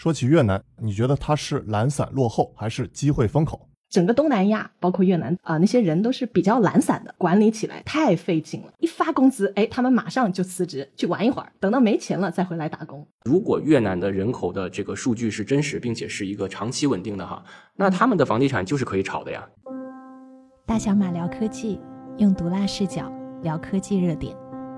说起越南，你觉得它是懒散落后还是机会风口？ 整个东南亚包括越南那些人都是比较懒散的，管理起来太费劲了，一发工资他们马上就辞职去玩一会儿，等到没钱了再回来打工。 如果越南的人口的这个数据是真实并且是一个长期稳定的哈，那他们的房地产就是可以炒的呀。 大小马聊科技，用毒辣视角聊科技热点。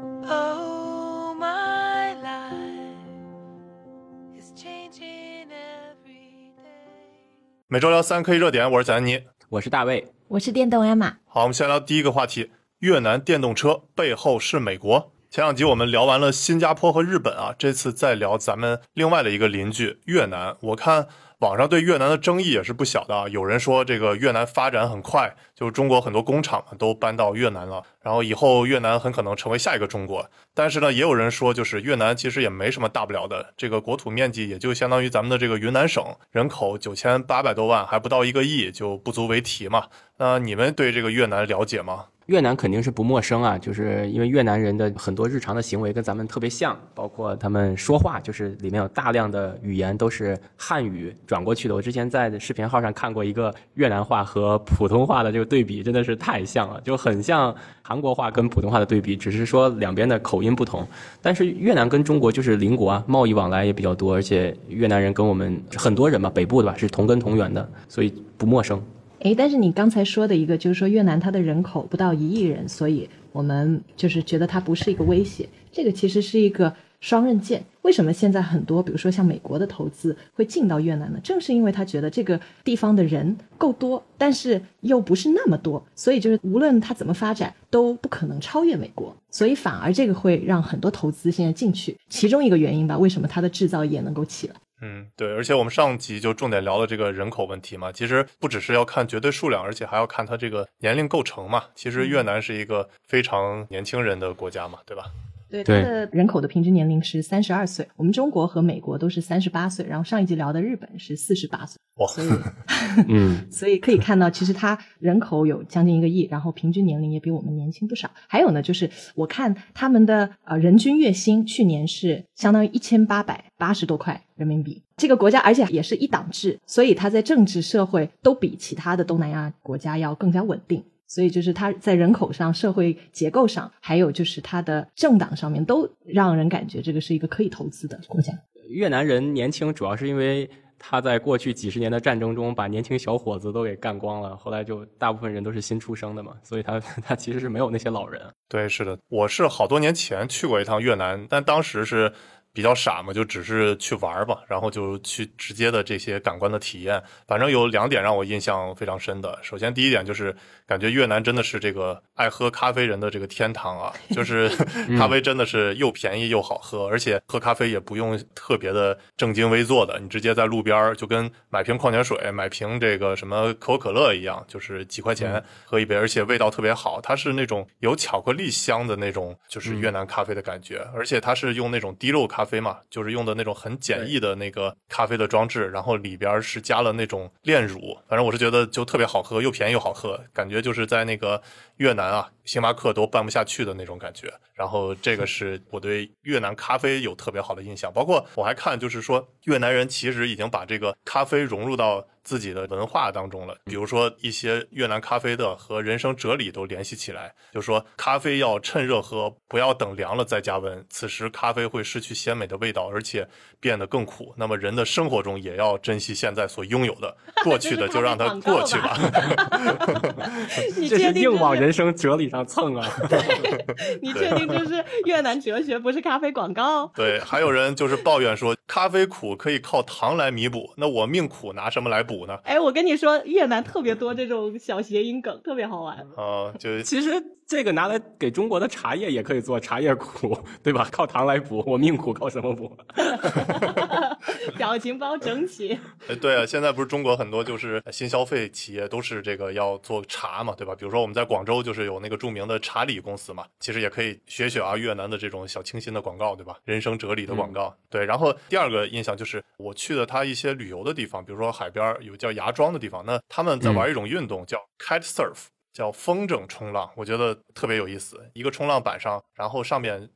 每周聊3K 热点，我是贾安妮， 我是大卫， 我是电动艾玛。 好，我们先聊第一个话题，越南电动车背后是美国。前两集我们聊完了新加坡和日本啊，这次再聊咱们另外的一个邻居越南。我看网上对越南的争议也是不小的啊，有人说这个越南发展很快，就是中国很多工厂都搬到越南了，然后以后越南很可能成为下一个中国。但是呢，也有人说就是越南其实也没什么大不了的，这个国土面积也就相当于咱们的这个云南省，人口9800多万，还不到1个亿，就不足为提嘛。那你们对这个越南了解吗？ 越南肯定是不陌生啊，就是因为越南人的很多日常的行为跟咱们特别像，包括他们说话，就是里面有大量的语言都是汉语转过去的。我之前在视频号上看过一个越南话和普通话的这个对比，真的是太像了，就很像韩国话跟普通话的对比，只是说两边的口音不同。但是越南跟中国就是邻国啊，贸易往来也比较多，而且越南人跟我们很多人嘛，北部的吧是同根同源的，所以不陌生。 但是你刚才说的一个就是说越南它的人口不到1亿人，所以我们就是觉得它不是一个威胁，这个其实是一个双刃剑。为什么现在很多比如说像美国的投资会进到越南呢？正是因为他觉得这个地方的人够多，但是又不是那么多，所以就是无论它怎么发展都不可能超越美国，所以反而这个会让很多投资现在进去，其中一个原因吧，为什么它的制造业能够起来。 对，而且我们上集就重点聊了这个人口问题嘛，其实不只是要看绝对数量，而且还要看它这个年龄构成嘛。其实越南是一个非常年轻人的国家嘛，对吧？ 对，它的人口的平均年龄是32岁，我们中国和美国都是38岁，然后上一集聊的日本是48岁。所以所以可以看到其实它人口有将近1个亿，然后平均年龄也比我们年轻不少。还有呢，就是我看他们的人均月薪去年是相当于1880多块人民币，这个国家而且也是一党制，所以它在政治社会都比其他的东南亚国家要更加稳定，所以就是它在人口上、社会结构上，还有就是它的政党上面都让人感觉这个是一个可以投资的国家。 越南人年轻主要是因为他在过去几十年的战争中把年轻小伙子都给干光了，后来就大部分人都是新出生的嘛，所以他其实是没有那些老人。 对，是的，我是好多年前去过一趟越南，但当时是比较傻嘛，就只是去玩吧，然后就去直接的这些感官的体验。反正有2点让我印象非常深的。首先第一点就是感觉越南真的是这个爱喝咖啡人的这个天堂啊，就是咖啡真的是又便宜又好喝，而且喝咖啡也不用特别的正襟危坐的，你直接在路边就跟买瓶矿泉水买瓶这个什么可口可乐一样，就是几块钱喝一杯，而且味道特别好，它是那种有巧克力香的那种就是越南咖啡的感觉，而且它是用那种滴漏咖啡嘛，就是用的那种很简易的那个咖啡的装置，然后里边是加了那种炼乳，反正我是觉得就特别好喝，又便宜又好喝，感觉就是在那个越南啊星巴克都办不下去的那种感觉。然后这个是我对越南咖啡有特别好的印象，包括我还看就是说越南人其实已经把这个咖啡融入到自己的文化当中了，比如说一些越南咖啡的和人生哲理都联系起来，就是说咖啡要趁热喝，不要等凉了再加温，此时咖啡会失去鲜美的味道，而且变得更苦。那么人的生活中也要珍惜现在所拥有的，过去的就让它过去吧。 这是硬往人生哲理上蹭啊。 你确定这是越南哲学，不是咖啡广告？ 对，还有人就是抱怨说咖啡苦可以靠糖来弥补，那我命苦拿什么来补呢？ 我跟你说越南特别多这种小谐音梗，特别好玩。 就其实这个拿来给中国的茶叶也可以做茶叶苦，对吧？靠糖来补，我命苦靠什么补？ 表情包整起。 对啊，现在不是中国很多就是新消费企业都是这个要做茶嘛，对吧？比如说我们在广州就是有那个著名的茶礼公司嘛，其实也可以学啊越南的这种小清新的广告，对吧？人生哲理的广告。对，然后第二个印象就是我去的它一些旅游的地方，比如说海边有叫芽庄的地方，那他们在玩一种运动叫 kite surf，叫风筝冲浪，我觉得特别有意思。一个冲浪板上，然后上面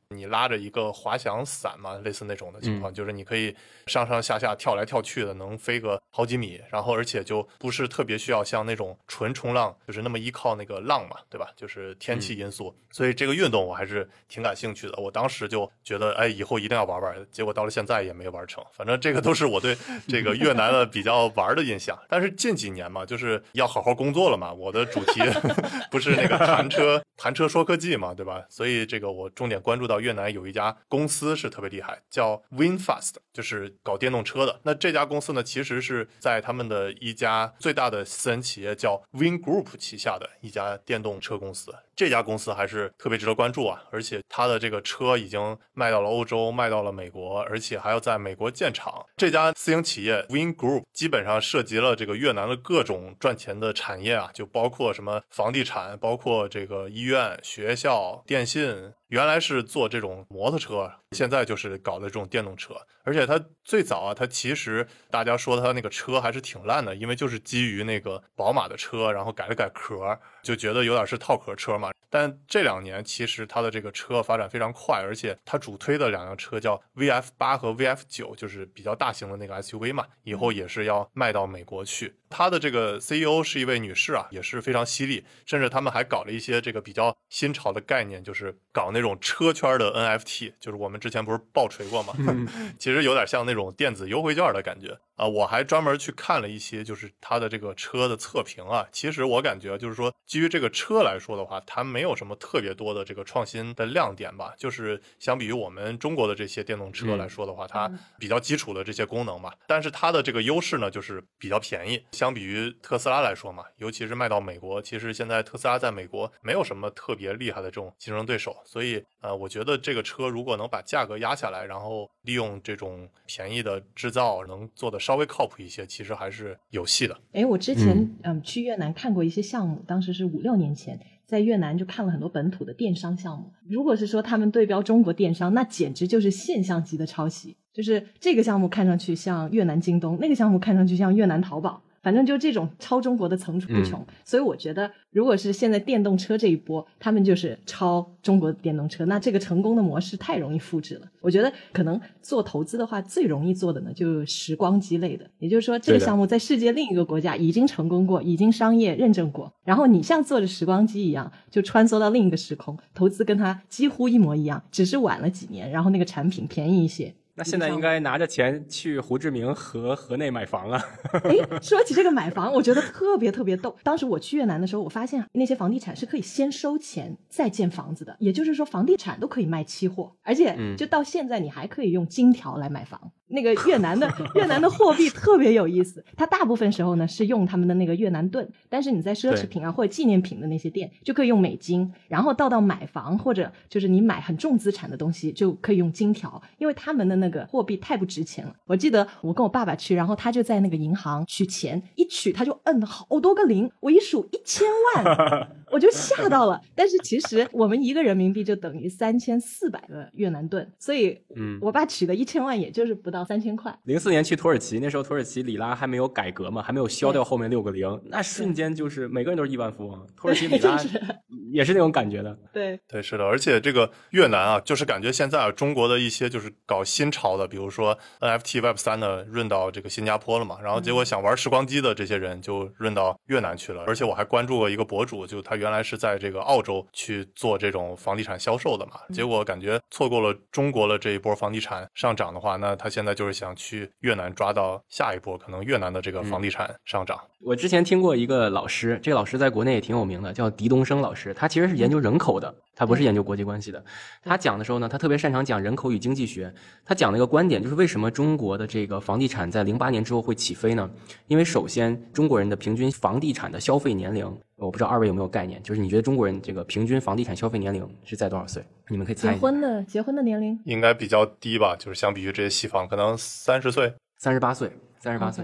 你拉着一个滑翔伞嘛，类似那种的情况，就是你可以上上下下跳来跳去的，能飞个好几米，然后而且就不是特别需要像那种纯冲浪，就是那么依靠那个浪嘛，对吧？就是天气因素，所以这个运动我还是挺感兴趣的。我当时就觉得，哎，以后一定要玩玩，结果到了现在也没玩成。反正这个都是我对这个越南的比较玩的印象。但是近几年嘛，就是要好好工作了嘛，我的主题不是那个谈车说科技嘛，对吧？所以这个我重点关注到越南有一家公司是特别厉害，叫 VinFast， 就是搞电动车的。那这家公司呢，其实是在他们的一家最大的私人企业叫 Vin Group 旗下的一家电动车公司。这家公司还是特别值得关注啊，而且它的这个车已经卖到了欧洲，卖到了美国，而且还要在美国建厂。这家私营企业 Vin Group 基本上涉及了这个越南的各种赚钱的产业啊，就包括什么房地产，包括这个医院、学校、电信。原来是做这种摩托车，现在就是搞的这种电动车。而且它最早啊，它其实大家说它那个车还是挺烂的，因为就是基于那个宝马的车，然后改了改壳，就觉得有点是套壳车嘛。但这2年其实它的这个车发展非常快，而且它主推的2辆车叫 VF8 和 VF9， 就是比较大型的那个 SUV 嘛，以后也是要卖到美国去。它的这个 CEO 是一位女士啊，也是非常犀利，甚至他们还搞了一些这个比较新潮的概念，就是搞那种车圈的 NFT， 就是我们之前不是爆锤过吗？其实有点像那种电子优惠券的感觉啊。我还专门去看了一些就是它的这个车的测评啊，其实我感觉就是说基于这个车来说的话，它没有什么特别多的这个创新的亮点吧，就是相比于我们中国的这些电动车来说的话，它比较基础的这些功能嘛，但是它的这个优势呢就是比较便宜，相比于特斯拉来说嘛，尤其是卖到美国，其实现在特斯拉在美国没有什么特别厉害的这种竞争对手，所以我觉得这个车如果能把价格压下来，然后利用这种便宜的制造能做的稍微靠谱一些，其实还是有戏的。 我之前去越南看过一些项目，当时是5-6年前，在越南就看了很多本土的电商项目。如果是说他们对标中国电商，那简直就是现象级的抄袭。就是这个项目看上去像越南京东，那个项目看上去像越南淘宝，反正就这种抄中国的层出不穷。所以我觉得如果是现在电动车这一波，他们就是抄中国的电动车，那这个成功的模式太容易复制了。我觉得可能做投资的话最容易做的呢就是时光机类的，也就是说这个项目在世界另一个国家已经成功过，已经商业认证过，然后你像坐着时光机一样就穿梭到另一个时空，投资跟它几乎一模一样，只是晚了几年，然后那个产品便宜一些。 那现在应该拿着钱去胡志明河内买房啊。 说起这个买房，我觉得特别特别逗。当时我去越南的时候，我发现那些房地产是可以先收钱再建房子的，也就是说房地产都可以卖期货，而且就到现在你还可以用金条来买房。那个越南的货币特别有意思，它大部分时候呢是用他们的那个越南盾，但是你在奢侈品啊或者纪念品的那些店就可以用美金，然后到买房或者就是你买很重资产的东西就可以用金条，因为他们的那个货币太不值钱了。我记得我跟我爸爸去，然后他就在那个银行取钱，一取他就摁了好多个零，我一数1000万我就吓到了。但是其实我们1个人民币就等于3400个越南盾，所以我爸取的1000万也就是不到3000块。 04年去土耳其，那时候土耳其里拉还没有改革嘛，还没有消掉后面6个0，那瞬间就是每个人都是亿万富翁。土耳其里拉也是那种感觉的。 对， 是的。而且这个越南啊，就是感觉现在啊，中国的一些就是搞新潮的，比如说 NFT Web3 的润到这个新加坡了嘛，然后结果想玩时光机的这些人就润到越南去了。而且我还关注过一个博主，就他原来是在这个澳洲去做这种房地产销售的嘛，结果感觉错过了中国的这一波房地产上涨的话，那他现在就是想去越南抓到下一波可能越南的这个房地产上涨。 我之前听过一个老师，这个老师在国内也挺有名的，叫狄东升老师，他其实是研究人口的，他不是研究国际关系的。他讲的时候呢，他特别擅长讲人口与经济学。他讲了一个观点，就是为什么中国的这个房地产在08年之后会起飞呢？因为首先中国人的平均房地产的消费年龄，我不知道2位有没有概念，就是你觉得中国人这个平均房地产消费年龄是在多少岁？你们可以猜一下。 结婚的年龄应该比较低吧，就是相比于这些西方可能30岁。 38岁。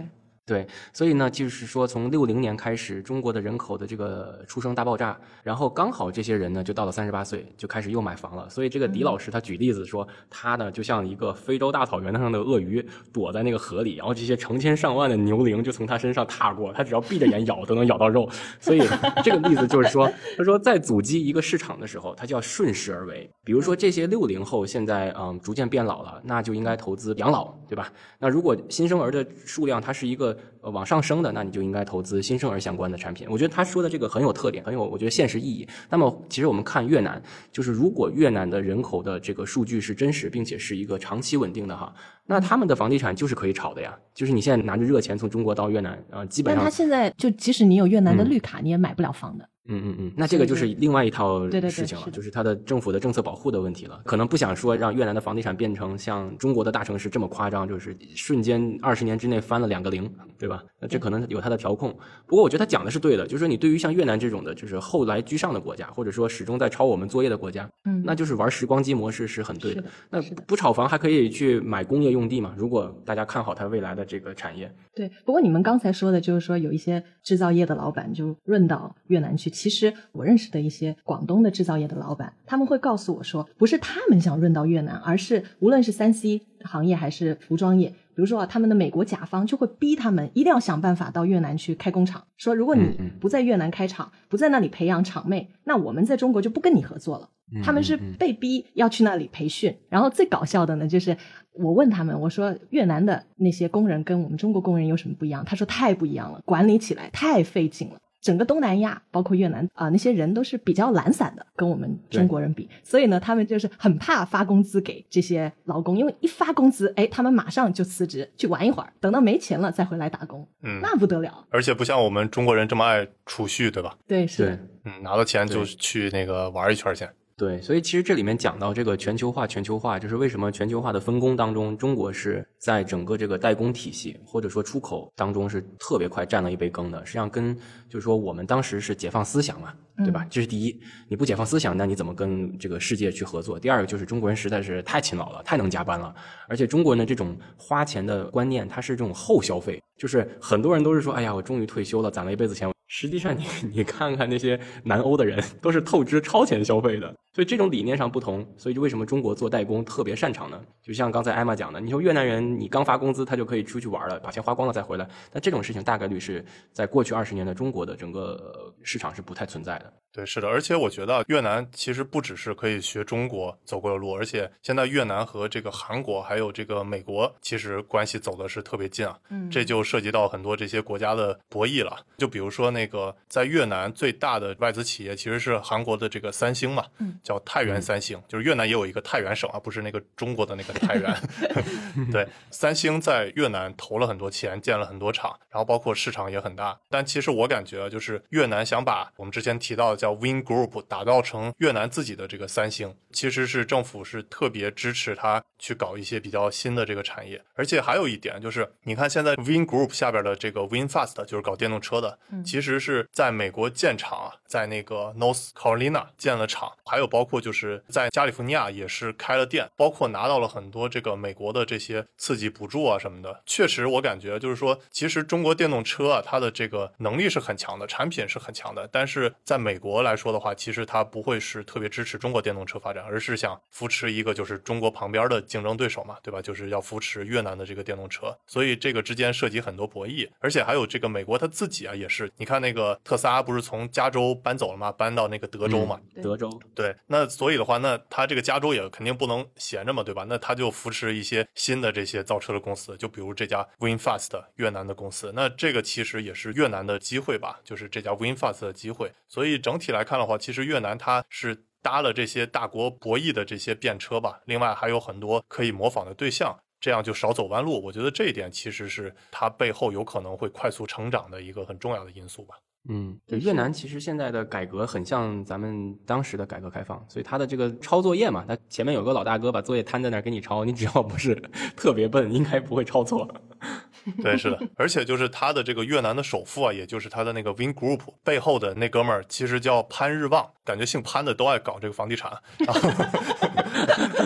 对，所以呢，就是说从60年开始，中国的人口的这个出生大爆炸，然后刚好这些人呢就到了38岁，就开始又买房了。所以这个狄老师他举例子说，他呢就像一个非洲大草原上的鳄鱼躲在那个河里，然后这些成千上万的牛羚就从他身上踏过，他只要闭着眼咬都能咬到肉。所以这个例子就是说，他说在阻击一个市场的时候，他就要顺势而为。比如说这些60后现在逐渐变老了，那就应该投资养老，对吧？那如果新生儿的数量它是一个往上升的，那你就应该投资新生儿相关的产品。我觉得他说的这个很有特点，很有我觉得现实意义。那么其实我们看越南，就是如果越南的人口的这个数据是真实并且是一个长期稳定的哈，那他们的房地产就是可以炒的呀。就是你现在拿着热钱从中国到越南基本上， 但他现在就即使你有越南的绿卡，你也买不了房的。 那这个就是另外一套事情了，就是它的政府的政策保护的问题了。可能不想说让越南的房地产变成像中国的大城市这么夸张，就是瞬间20年之内翻了2个0，对吧？那这可能有它的调控。不过我觉得他讲的是对的，就是说你对于像越南这种的，就是后来居上的国家，或者说始终在抄我们作业的国家，那就是玩时光机模式是很对的。那不炒房还可以去买工业用地嘛？如果大家看好它未来的这个产业。 对，不过你们刚才说的就是说有一些制造业的老板就润到越南去，其实我认识的一些广东的制造业的老板，他们会告诉我说，不是他们想润到越南，而是无论是3C 行业还是服装业，比如说他们的美国甲方就会逼他们一定要想办法到越南去开工厂，说如果你不在越南开厂，不在那里培养厂妹，那我们在中国就不跟你合作了。他们是被逼要去那里培训。然后最搞笑的呢，就是我问他们，我说越南的那些工人跟我们中国工人有什么不一样？他说太不一样了，管理起来太费劲了。整个东南亚包括越南那些人都是比较懒散的，跟我们中国人比，所以呢他们就是很怕发工资给这些劳工，因为一发工资他们马上就辞职去玩一会儿，等到没钱了再回来打工。那不得了。 而且不像我们中国人这么爱储蓄，对吧？ 对，是的。 拿到钱就去那个玩一圈去。 对，所以其实这里面讲到这个全球化，就是为什么全球化的分工当中，中国是在整个这个代工体系或者说出口当中是特别快占了一杯羹的。实际上跟就是说我们当时是解放思想嘛，对吧？这是第一，你不解放思想，那你怎么跟这个世界去合作？第二个就是中国人实在是太勤劳了，太能加班了，而且中国人的这种花钱的观念，它是这种后消费，就是很多人都是说，哎呀，我终于退休了，攒了一辈子钱。实际上你看看那些南欧的人都是透支超前消费的，所以这种理念上不同，所以就为什么中国做代工特别擅长呢？就像刚才艾玛讲的，你说越南人你刚发工资他就可以出去玩了，把钱花光了再回来，但这种事情大概率是在过去20年的中国的整个市场是不太存在的。 对，是的，而且我觉得越南其实不只是可以学中国走过的路，而且现在越南和这个韩国还有这个美国其实关系走的是特别近啊。这就涉及到很多这些国家的博弈了。就比如说那个在越南最大的外资企业其实是韩国的这个三星嘛，叫太原三星，就是越南也有一个太原省啊，不是那个中国的那个太原。对，三星在越南投了很多钱，建了很多厂，然后包括市场也很大。但其实我感觉就是越南想把我们之前提到的叫 Win Group 打造成越南自己的这个三星，其实是政府是特别支持它去搞一些比较新的这个产业。而且还有一点就是，你看现在 Win Group 下边的这个 VinFast 就是搞电动车的，其实是在美国建厂啊，在那个 North Carolina 建了厂，还有包括就是在加利福尼亚也是开了店，包括拿到了很多这个美国的这些刺激补助啊什么的。确实我感觉就是说，其实中国电动车啊，它的这个能力是很强的，产品是很强的，但是在美国来说的话，其实它不会是特别支持中国电动车发展，而是想扶持一个就是中国旁边的竞争对手嘛，对吧？就是要扶持越南的这个电动车，所以这个之间涉及很多博弈。而且还有这个美国它自己啊，也是，你看那个特斯拉不是从加州搬走了吗？搬到那个德州嘛。 德州。 对，那所以的话，那它这个加州也肯定不能闲着嘛，对吧？那它就扶持一些新的这些造车的公司，就比如这家 VinFast 越南的公司，那这个其实也是越南的机会吧，就是这家 VinFast 的机会。所以整体来看的话，其实越南它是搭了这些大国博弈的这些便车吧，另外还有很多可以模仿的对象，这样就少走弯路。我觉得这一点其实是它背后有可能会快速成长的一个很重要的因素吧。 对，越南其实现在的改革很像咱们当时的改革开放，所以它的这个抄作业嘛，它前面有个老大哥把作业摊在那儿给你抄，你只要不是特别笨，应该不会抄错。 对，是的，而且就是他的这个越南的首富啊，也就是他的那个 Win Group 背后的那哥们儿，其实叫潘日旺，感觉姓潘的都爱搞这个房地产。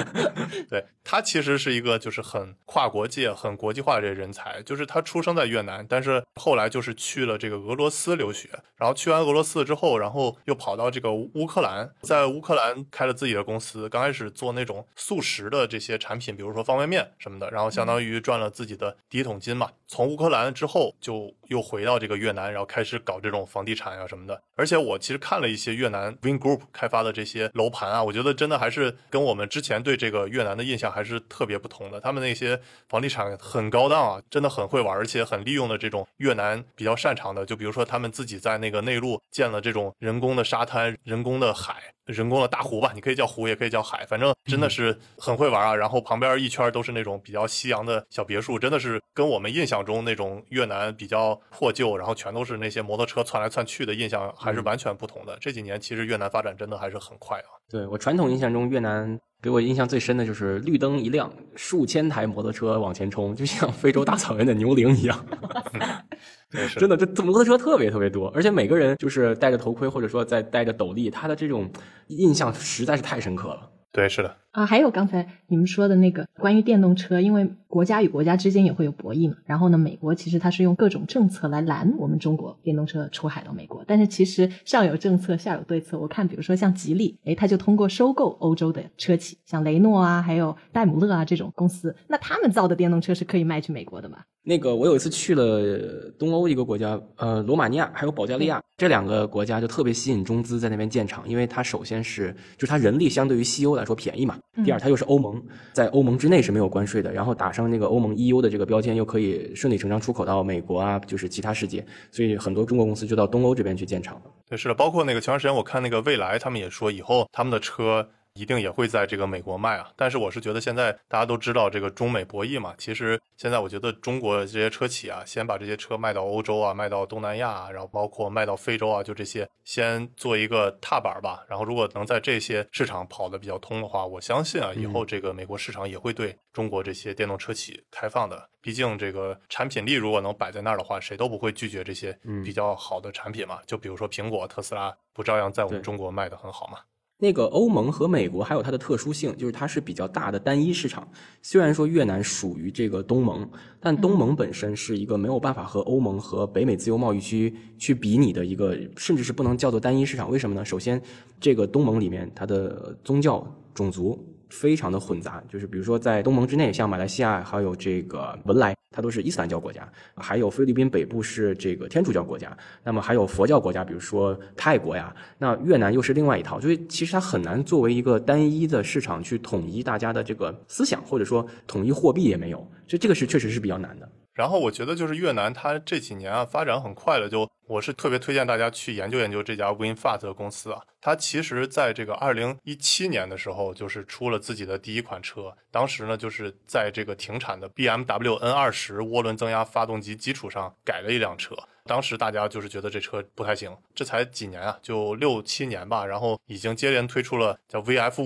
对，他其实是一个就是很跨国界、很国际化的这个人才，就是他出生在越南，但是后来就是去了这个俄罗斯留学，然后去完俄罗斯之后，然后又跑到这个乌克兰，在乌克兰开了自己的公司，刚开始做那种速食的这些产品，比如说方便面什么的，然后相当于赚了自己的第一桶金嘛。从乌克兰之后就又回到这个越南，然后开始搞这种房地产啊什么的。而且我其实看了一些越南 Win Group 开发的这些楼盘啊，我觉得真的还是跟我们之前对这个越南的印象还是特别不同的。他们那些房地产很高档啊，真的很会玩，而且很利用的这种越南比较擅长的，就比如说他们自己在那个内陆建了这种人工的沙滩、人工的海、人工的大湖吧，你可以叫湖也可以叫海，反正真的是很会玩啊。然后旁边一圈都是那种比较西洋的小别墅，真的是跟我们印象中那种越南比较破旧，然后全都是那些摩托车窜来窜去的印象还是完全不同的。这几年其实越南发展真的还是很快啊。 对，我传统印象中越南给我印象最深的就是绿灯一亮，数千台摩托车往前冲，就像非洲大草原的牛羚一样。真的，这摩托车特别特别多，而且每个人就是戴着头盔或者说在戴着斗笠，他的这种印象实在是太深刻了。 对，是的啊，还有刚才你们说的那个关于电动车，因为国家与国家之间也会有博弈嘛。然后呢，美国其实它是用各种政策来拦我们中国电动车出海到美国，但是其实上有政策下有对策。我看比如说像吉利，它就通过收购欧洲的车企，像雷诺啊，还有戴姆勒啊这种公司，那他们造的电动车是可以卖去美国的嘛？ 那个我有一次去了东欧一个国家，罗马尼亚还有保加利亚，这两个国家就特别吸引中资在那边建厂，因为它首先是就是它人力相对于西欧来说便宜嘛，第二它又是欧盟，在欧盟之内是没有关税的，然后打上那个欧盟 EU 的这个标签，又可以顺理成章出口到美国啊，就是其他世界，所以很多中国公司就到东欧这边去建厂了。 对，是的，包括那个前段时间我看那个蔚来，他们也说以后他们的车一定也会在这个美国卖啊。但是我是觉得现在大家都知道这个中美博弈嘛，其实现在我觉得中国这些车企啊，先把这些车卖到欧洲啊，卖到东南亚啊，然后包括卖到非洲啊，就这些先做一个踏板吧。然后如果能在这些市场跑得比较通的话，我相信啊，以后这个美国市场也会对中国这些电动车企开放的。毕竟这个产品力如果能摆在那儿的话，谁都不会拒绝这些比较好的产品嘛。就比如说苹果、特斯拉，不照样在我们中国卖得很好吗？ 那个欧盟和美国还有它的特殊性，就是它是比较大的单一市场。虽然说越南属于这个东盟，但东盟本身是一个没有办法和欧盟和北美自由贸易区去比拟的一个，甚至是不能叫做单一市场。为什么呢？首先，这个东盟里面它的宗教、种族非常的混杂，就是比如说在东盟之内，像马来西亚还有这个文莱，它都是伊斯兰教国家，还有菲律宾北部是这个天主教国家，那么还有佛教国家，比如说泰国呀，那越南又是另外一套，所以其实它很难作为一个单一的市场去统一大家的这个思想，或者说统一货币也没有，所以这个是确实是比较难的。 然后我觉得就是越南它这几年啊发展很快了，就我是特别推荐大家去研究研究这家 VinFast 的公司啊。它其实在这个2017年的时候就是出了自己的第一款车，当时呢就是在这个停产的 BMW N20 涡轮增压发动机基础上改了一辆车。当时大家就是觉得这车不太行，这才几年啊，就6-7年吧，然后已经接连推出了叫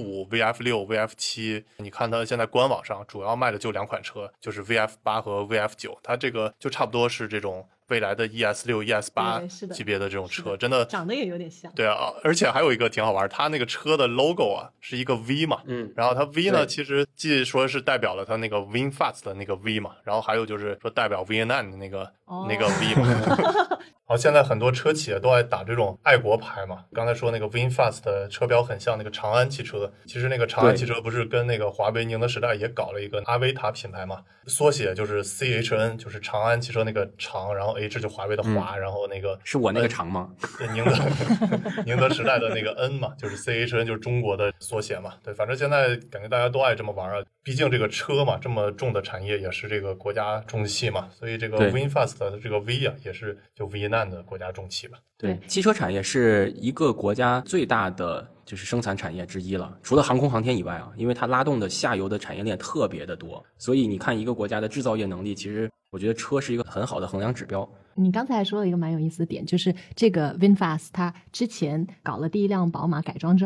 VF5、VF6、VF7。你看它现在官网上主要卖的就2款车，就是 VF8 和 VF9， 它这个就差不多是这种未来的 ES6、ES8 级别的这种车，真的长得也有点像。 对啊，而且还有一个挺好玩，它那个车的 logo 啊是一个 V 嘛，然后它 V 呢其实既说是代表了它那个 VinFast 的那个 V 嘛，然后还有就是说代表 Vietnam 的那个 V 嘛。好，现在很多车企都爱打这种爱国牌嘛。刚才说那个 VinFast 的车标很像那个长安汽车，其实那个长安汽车不是跟那个华为宁德时代也搞了一个阿维塔品牌嘛，缩写就是 CHN， 就是长安汽车那个长，然后 H 就华为的华，然后那个是我那个长吗？ 宁德时代的那个 N 嘛，就是 CHN 就是中国的缩写嘛。对，反正现在感觉大家都爱这么玩啊，毕竟这个车嘛，这么重的产业也是这个国家重器嘛，所以这个 VinFast 的这个 V 啊也是就 Vietnam的国家重器吧。 对，汽车产业是一个国家最大的就是生产产业之一了，除了航空航天以外啊，因为它拉动的下游的产业链特别的多，所以你看一个国家的制造业能力，其实我觉得车是一个很好的衡量指标。 你刚才说了一个蛮有意思的点，就是这个 VinFast 它之前搞了第一辆宝马改装之后，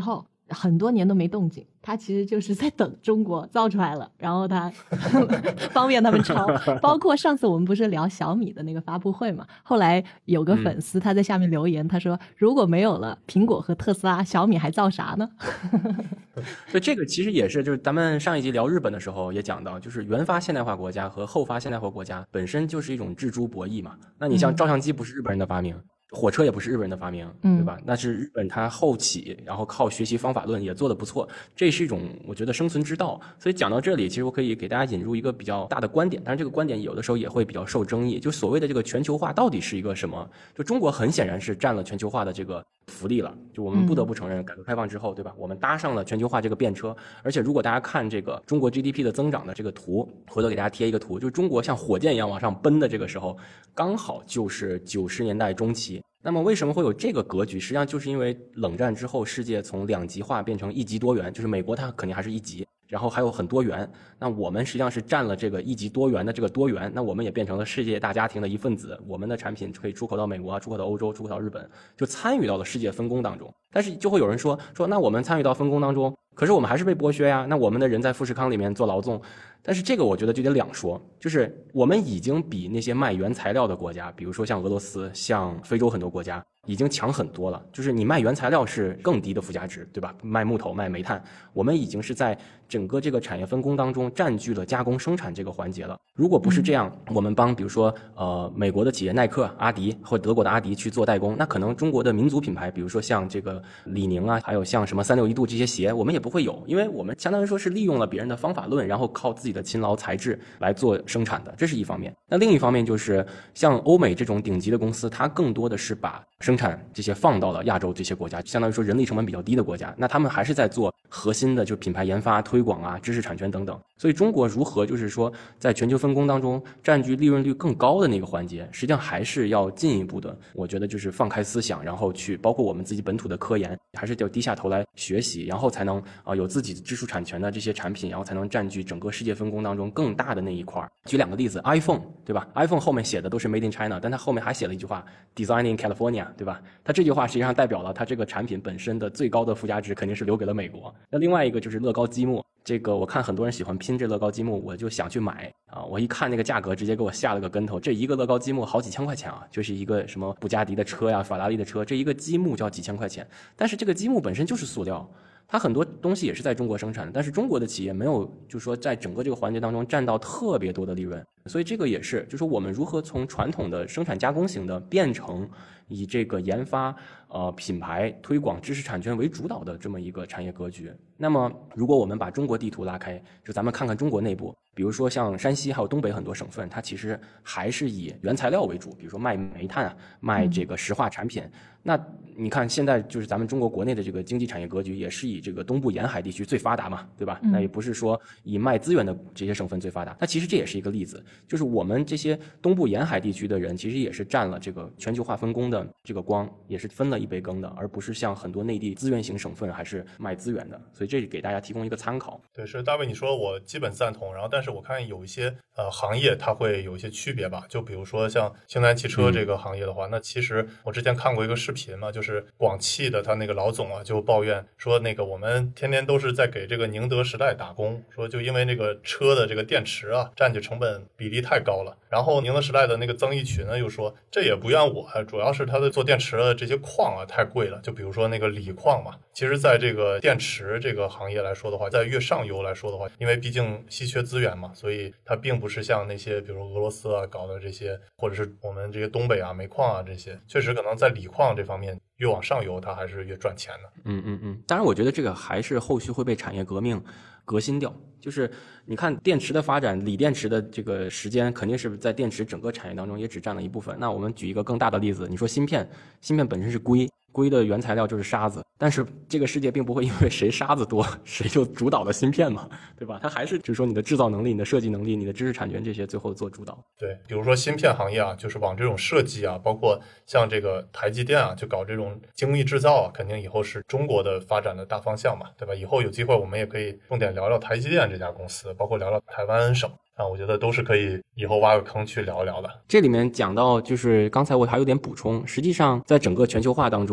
很多年都没动静，他其实就是在等中国造出来了，然后他方便他们抄。包括上次我们不是聊小米的那个发布会嘛，后来有个粉丝他在下面留言，他说如果没有了苹果和特斯拉，小米还造啥呢？ 所以这个其实也是，就是咱们上一集聊日本的时候也讲到，就是原发现代化国家和后发现代化国家本身就是一种制诸博弈嘛。那你像照相机不是日本人的发明，火车也不是日本人的发明，对吧？那是日本它后起，然后靠学习方法论也做得不错，这是一种我觉得生存之道。所以讲到这里，其实我可以给大家引入一个比较大的观点，但是这个观点有的时候也会比较受争议，就所谓的这个全球化到底是一个什么？就中国很显然是占了全球化的这个福利了，就我们不得不承认，改革开放之后，对吧？我们搭上了全球化这个便车，而且如果大家看这个中国 GDP 的增长的这个图，回头给大家贴一个图，就是中国像火箭一样往上奔的这个时候，刚好就是90年代中期。那么为什么会有这个格局？实际上就是因为冷战之后，世界从两极化变成一极多元，就是美国它肯定还是一极，然后还有很多元。那我们实际上是占了这个一极多元的这个多元，那我们也变成了世界大家庭的一份子。我们的产品可以出口到美国，出口到欧洲，出口到日本，就参与到了世界分工当中。但是就会有人说，那我们参与到分工当中，可是我们还是被剥削呀。那我们的人在富士康里面做劳动，但是这个我觉得就得两说，就是我们已经比那些卖原材料的国家，比如说像俄罗斯、像非洲很多国家，已经强很多了。就是你卖原材料是更低的附加值，对吧？卖木头、卖煤炭，我们已经是在整个这个产业分工当中占据了加工生产这个环节了。如果不是这样，我们帮比如说美国的企业耐克、阿迪或德国的阿迪去做代工，那可能中国的民族品牌，比如说像这个李宁啊，还有像什么361度这些鞋，我们也不会有，因为我们相当于说是利用了别人的方法论，然后靠自己的勤劳材质来做生产的，这是一方面。那另一方面就是像欧美这种顶级的公司，它更多的是把生产这些放到了亚洲这些国家，相当于说人力成本比较低的国家，那他们还是在做核心的就品牌研发、推广啊、知识产权等等。所以中国如何就是说在全球分工当中占据利润率更高的那个环节，实际上还是要进一步的，我觉得就是放开思想，然后去包括我们自己本土的科研，还是要低下头来学习，然后才能有自己的知识产权的这些产品，然后才能占据整个世界分工当中更大的那一块。举两个例子 ，iPhone 对吧？ iPhone 后面写的都是 Made in China， 但它后面还写了一句话 Design in California， 对吧？它这句话实际上代表了它这个产品本身的最高的附加值肯定是留给了美国。那另外一个就是乐高积木，这个我看很多人喜欢拼这乐高积木，我就想去买啊！我一看那个价格，直接给我吓了个跟头。这一个乐高积木好几千块钱啊，就是一个什么布加迪的车呀、法拉利的车，这一个积木就要几千块钱。但是这个积木本身就是塑料，它很多东西也是在中国生产的，但是中国的企业没有，就是说在整个这个环节当中占到特别多的利润。所以这个也是，就是说我们如何从传统的生产加工型的变成以这个研发、品牌推广、知识产权为主导的这么一个产业格局。那么如果我们把中国地图拉开，就咱们看看中国内部，比如说像山西还有东北很多省份，它其实还是以原材料为主，比如说卖煤炭啊，卖这个石化产品。那你看现在就是咱们中国国内的这个经济产业格局也是以这个东部沿海地区最发达嘛，对吧？那也不是说以卖资源的这些省份最发达，那其实这也是一个例子，就是我们这些东部沿海地区的人其实也是占了这个全球化分工的这个光，也是分了一杯羹的，而不是像很多内地资源型省份还是卖资源的。所以这给大家提供一个参考。 对，是大卫你说我基本赞同，然后但是我看有一些行业它会有一些区别吧，就比如说像新能源汽车这个行业的话，那其实我之前看过一个视频嘛，就是广汽的他那个老总啊就抱怨说，那个我们天天都是在给这个宁德时代打工，说就因为那个车的这个电池啊占据成本比例太高了。然后宁德时代的那个曾轶群呢又说，这也不怨我，主要是他的做电池的这些矿啊太贵了，就比如说那个锂矿嘛，其实在这个电池这个行业来说的话，在越上游来说的话，因为毕竟稀缺资源嘛，所以它并不是像那些比如俄罗斯啊搞的这些，或者是我们这些东北啊煤矿啊这些，确实可能在锂矿这方面越往上游它还是越赚钱的。 当然我觉得这个还是后续会被产业革命革新掉，就是你看电池的发展，锂电池的这个时间肯定是在电池整个产业当中也只占了一部分。那我们举一个更大的例子，你说芯片本身是硅的原材料就是沙子，但是这个世界并不会因为谁沙子多谁就主导了芯片嘛，对吧？它还是就是说你的制造能力、你的设计能力、你的知识产权这些最后做主导。 对，比如说芯片行业啊，就是往这种设计啊，包括像这个台积电啊，就搞这种精密制造啊，肯定以后是中国的发展的大方向嘛，对吧？以后有机会我们也可以重点聊聊台积电这家公司，包括聊聊台湾省啊，我觉得都是可以以后挖个坑去聊一聊的。 这里面讲到就是刚才我还有点补充，实际上在整个全球化当中，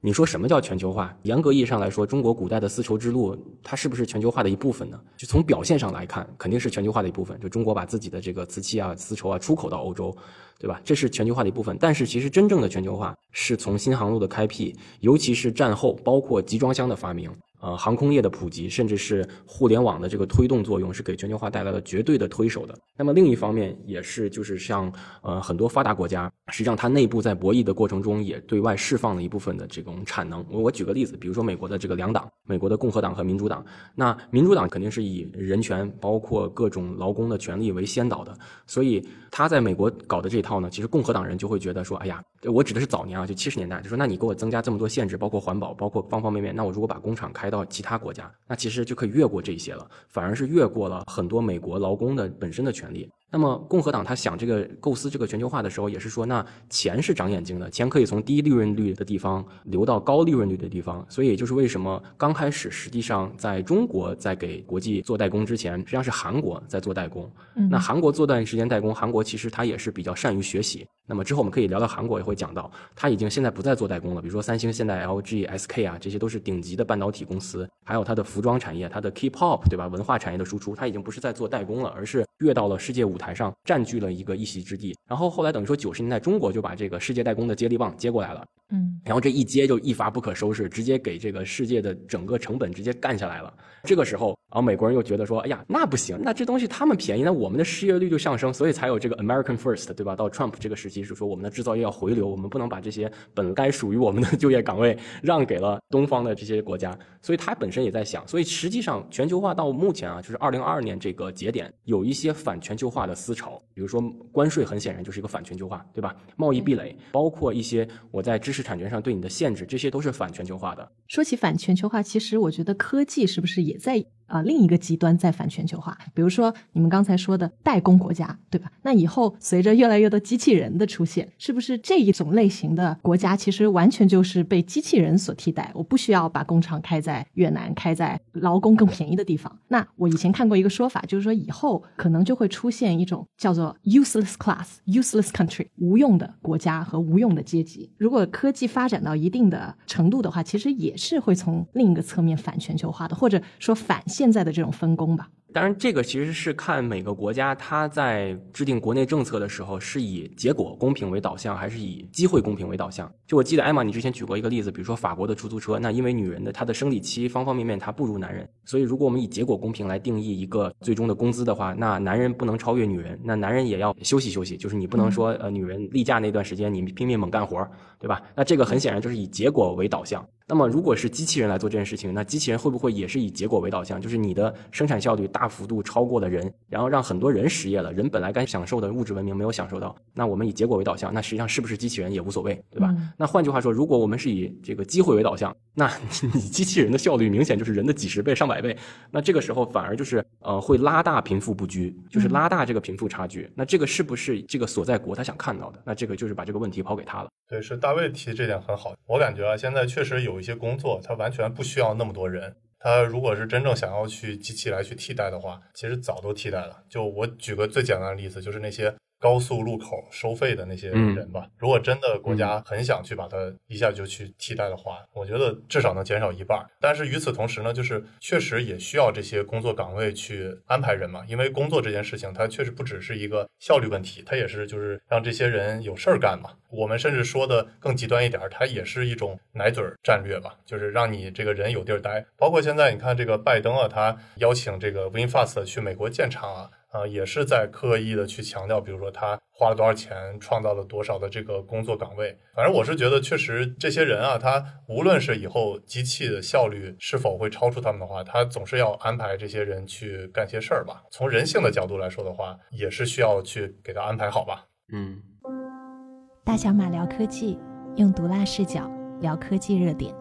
你说什么叫全球化？严格意义上来说，中国古代的丝绸之路，它是不是全球化的一部分呢？就从表现上来看，肯定是全球化的一部分。就中国把自己的这个瓷器啊、丝绸啊出口到欧洲，对吧？这是全球化的一部分。但是其实真正的全球化是从新航路的开辟，尤其是战后，包括集装箱的发明。航空业的普及，甚至是互联网的这个推动作用，是给全球化带来了绝对的推手的。那么另一方面也是就是像很多发达国家，实际上它内部在博弈的过程中也对外释放了一部分的这种产能。我举个例子，比如说美国的这个两党，美国的共和党和民主党。那民主党肯定是以人权包括各种劳工的权利为先导的，所以他在美国搞的这一套呢，其实共和党人就会觉得说，哎呀，我指的是早年啊，就70年代，就说那你给我增加这么多限制，包括环保，包括方方面面，那我如果把工厂开到其他国家，那其实就可以越过这些了，反而是越过了很多美国劳工的本身的权利。那么共和党他想这个构思这个全球化的时候，也是说那钱是长眼睛的，钱可以从低利润率的地方流到高利润率的地方。所以也就是为什么刚开始实际上在中国在给国际做代工之前，实际上是韩国在做代工。那韩国做段时间代工，韩国其实它也是比较善于学习。那么之后我们可以聊到韩国，也会讲到它已经现在不再做代工了，比如说三星、现代、LG、SK 啊，这些都是顶级的半导体公司，还有它的服装产业，它的 K-pop 对吧，文化产业的输出，它已经不是在做代工了，而是跃到了世界舞台上，占据了一个一席之地。然后后来等于说90年代中国就把这个世界代工的接力棒接过来了，然后这一接就一发不可收拾，直接给这个世界的整个成本直接干下来了。这个时候，然后美国人又觉得说，哎呀，那不行，那这东西他们便宜，那我们的失业率就上升，所以才有这个 American First， 对吧？到 Trump 这个时期是说我们的制造业要回流，我们不能把这些本该属于我们的就业岗位让给了东方的这些国家，所以他本身也在想，所以实际上全球化到目前啊，就是2022年这个节点，有一些反全球化的思潮，比如说关税很显然就是一个反全球化，对吧？贸易壁垒，包括一些我在知识产权上对你的限制，这些都是反全球化的。 说起反全球化，其实我觉得科技是不是也在另一个极端在反全球化？比如说你们刚才说的代工国家，对吧？那以后随着越来越多机器人的出现，是不是这一种类型的国家其实完全就是被机器人所替代？我不需要把工厂开在越南，开在劳工更便宜的地方。那我以前看过一个说法，就是说以后可能就会出现一种叫做 useless class、useless country， 无用的国家和无用的阶级。如果科技发展到一定的程度的话，其实也是会从另一个侧面反全球化的，或者说反现在的这种分工吧。 当然这个其实是看每个国家它在制定国内政策的时候是以结果公平为导向还是以机会公平为导向。就我记得艾玛你之前举过一个例子，比如说法国的出租车，那因为女人的她的生理期方方面面她不如男人，所以如果我们以结果公平来定义一个最终的工资的话，那男人不能超越女人，那男人也要休息休息，就是你不能说女人例假那段时间你拼命猛干活，对吧？那这个很显然就是以结果为导向。那么如果是机器人来做这件事情，那机器人会不会也是以结果为导向，就是你的生产效率大幅度超过了人，然后让很多人失业了，人本来该享受的物质文明没有享受到，那我们以结果为导向，那实际上是不是机器人也无所谓，对吧？那换句话说，如果我们是以这个机会为导向，那你机器人的效率明显就是人的几十倍上百倍，那这个时候反而就是会拉大贫富不居，就是拉大这个贫富差距，那这个是不是这个所在国他想看到的？那这个就是把这个问题抛给他了。 对，是大卫提这点很好。我感觉啊，现在确实有一些工作它完全不需要那么多人，它如果是真正想要去机器来去替代的话，其实早都替代了。就我举个最简单的例子，就是那些高速路口收费的那些人吧，如果真的国家很想去把它一下就去替代的话，我觉得至少能减少一半。但是与此同时呢，就是确实也需要这些工作岗位去安排人嘛，因为工作这件事情它确实不只是一个效率问题，它也是就是让这些人有事儿干嘛。我们甚至说的更极端一点，它也是一种奶嘴战略吧，就是让你这个人有地儿待。包括现在你看这个拜登啊，他邀请这个 VinFast 去美国建厂啊，也是在刻意的去强调，比如说他花了多少钱，创造了多少的这个工作岗位。反正我是觉得确实这些人啊，他无论是以后机器的效率是否会超出他们的话，他总是要安排这些人去干些事儿吧。从人性的角度来说的话，也是需要去给他安排好吧。 大小马聊科技，用毒辣视角聊科技热点。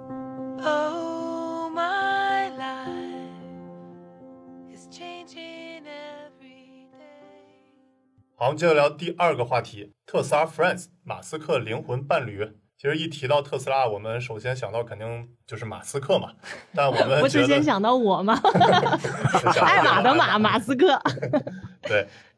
好，我们接着聊第二个话题，特斯拉 Friends， 马斯克灵魂伴侣。其实一提到特斯拉，我们首先想到肯定就是马斯克嘛，但我们不是先想到我吗？爱马的马，马斯克。 对，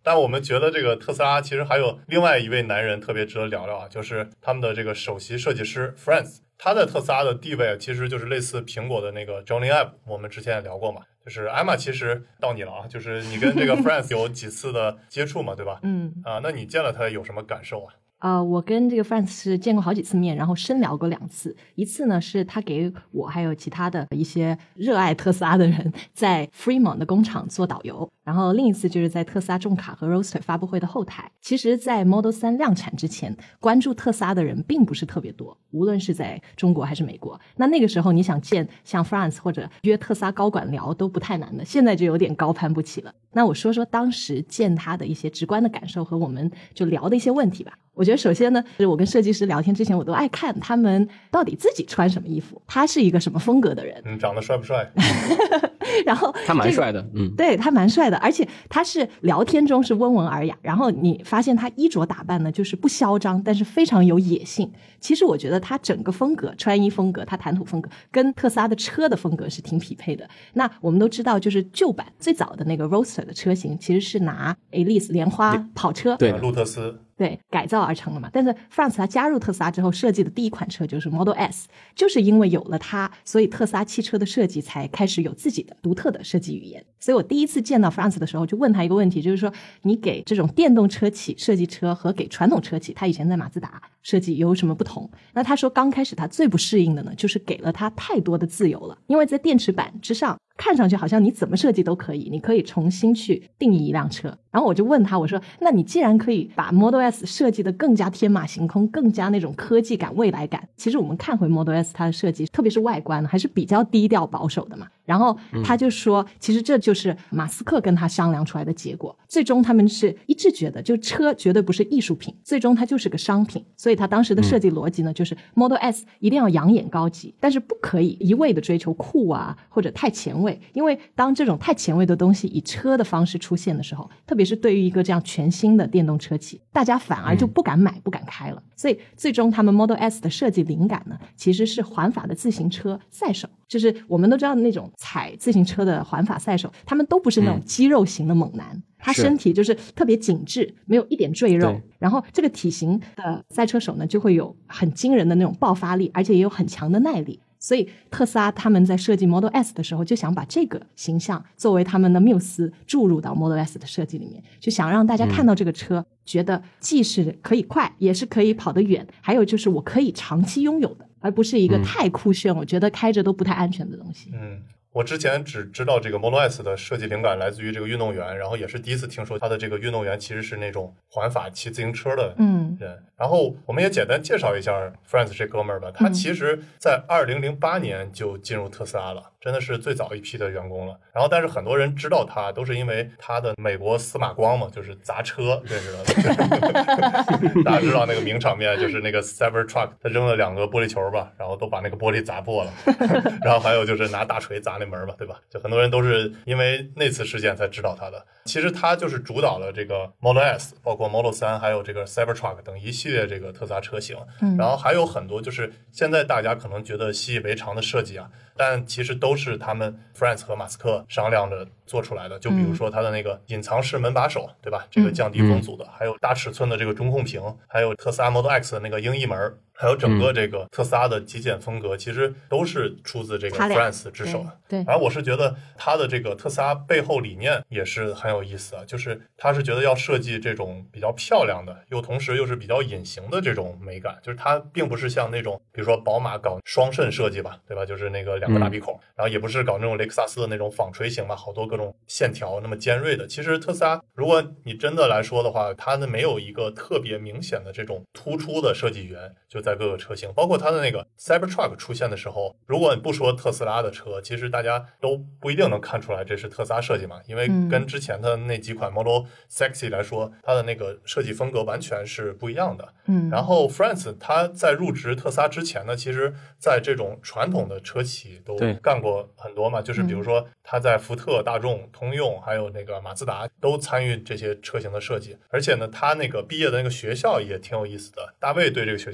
但我们觉得这个特斯拉其实还有另外一位男人特别值得聊聊啊，就是他们的这个首席设计师 Franz。他在特斯拉的地位其实就是类似苹果的那个 Johnny Ive， 我们之前也聊过嘛。就是艾玛，其实到你了啊，就是你跟这个 Franz 有几次的接触嘛，对吧？那你见了他有什么感受啊？ 我跟这个 Franz 是见过好几次面，然后深聊过2次。一次呢是他给我还有其他的一些热爱特斯拉的人在 Fremont 的工厂做导游，然后另一次就是在特斯拉重卡和 Roadster 发布会的后台。其实在 Model 3量产之前，关注特斯拉的人并不是特别多，无论是在中国还是美国。那个时候你想见像 Franz 或者约特斯拉高管聊都不太难的，现在就有点高攀不起了。那我说说当时见他的一些直观的感受和我们就聊的一些问题吧。我觉得首先呢，我跟设计师聊天之前，我都爱看他们到底自己穿什么衣服，他是一个什么风格的人。 长得帅不帅？ 然后他蛮帅的， 对，他蛮帅的，而且他是聊天中是温文尔雅，然后你发现他衣着打扮呢，就是不嚣张，但是非常有野性。其实我觉得他整个风格，穿衣风格，他谈吐风格，跟特斯拉的车的风格是挺匹配的。那我们都知道，就是旧版最早的那个 Roadster 的车型，其实是拿 Elise 莲花跑车， 对， 路特斯。 对，改造而成的嘛。但是 Franz 他加入特斯拉之后设计的第一款车就是 Model S， 就是因为有了它，所以特斯拉汽车的设计才开始有自己的独特的设计语言。所以我第一次见到 Franz 的时候就问他一个问题，就是说你给这种电动车企设计车和给传统车企，他以前在马自达设计有什么不同？那他说刚开始他最不适应的呢，就是给了他太多的自由了，因为在电池板之上看上去好像你怎么设计都可以，你可以重新去定义一辆车。然后我就问他，我说那你既然可以把 Model S 设计的更加天马行空，更加那种科技感未来感，其实我们看回 Model S 它的设计，特别是外观还是比较低调保守的嘛。然后他就说其实这就是马斯克跟他商量出来的结果，最终他们是一致觉得就车绝对不是艺术品，最终它就是个商品。所以他当时的设计逻辑呢，就是 Model S 一定要养眼高级，但是不可以一味的追求酷啊或者太前卫，因为当这种太前卫的东西以车的方式出现的时候，特别是对于一个这样全新的电动车企，大家反而就不敢买不敢开了。所以最终他们 Model S 的设计灵感呢，其实是环法的自行车赛手，就是我们都知道的那种踩自行车的环法赛手，他们都不是那种肌肉型的猛男，他身体就是特别紧致，没有一点赘肉，然后这个体型的赛车手呢，就会有很惊人的那种爆发力，而且也有很强的耐力。所以特斯拉他们在设计 Model S 的时候，就想把这个形象作为他们的缪斯注入到 Model S 的设计里面，就想让大家看到这个车，觉得既是可以快，也是可以跑得远，还有就是我可以长期拥有的，而不是一个太酷炫，我觉得开着都不太安全的东西。 我之前只知道这个 Model S 的设计灵感来自于这个运动员，然后也是第一次听说他的这个运动员其实是那种环法骑自行车的人。然后我们也简单介绍一下 Franz 这哥们儿吧，他其实在2008年就进入特斯拉了，真的是最早一批的员工了。然后但是很多人知道他都是因为他的美国司马光嘛，就是砸车认识的。大家知道那个名场面就是那个 Cybertruck 他扔了2个玻璃球吧，然后都把那个玻璃砸破了。然后还有就是拿大锤砸那门吧，对吧？就很多人都是因为那次事件才知道他的。其实他就是主导了这个 Model S， 包括 Model 3还有这个 Cybertruck 等一系列这个特斯拉车型。然后还有很多就是现在大家可能觉得习以为常的设计啊，但其实都是他们 Franz 和马斯克商量着做出来的。就比如说他的那个隐藏式门把手，对吧？这个降低风阻的，还有大尺寸的这个中控屏，还有特斯拉 Model X 的那个鹰翼门，还有整个这个特斯拉的极简风格，其实都是出自这个 Franz 之手的。 对， 而我是觉得他的这个特斯拉背后理念也是很有意思啊，就是他是觉得要设计这种比较漂亮的，又同时又是比较隐形的这种美感，就是它并不是像那种比如说宝马搞双肾设计吧，对吧？就是那个2个大鼻孔，然后也不是搞那种雷克萨斯的那种纺锤型吧，好多各种线条那么尖锐的。其实特斯拉如果你真的来说的话，它呢没有一个特别明显的这种突出的设计语言，就在各个车型，包括它的那个 Cybertruck 出现的时候，如果你不说特斯拉的车，其实大家都不一定能看出来这是特斯拉设计嘛，因为跟之前的那几款 Model Sexy 来说，它的那个设计风格完全是不一样的。然后 Franz 他在入职特斯拉之前呢，其实在这种传统的车企都干过很多嘛，就是比如说他在福特、大众、通用还有那个马自达都参与这些车型的设计，而且呢他那个毕业的那个学校也挺有意思的，大卫对这个学校还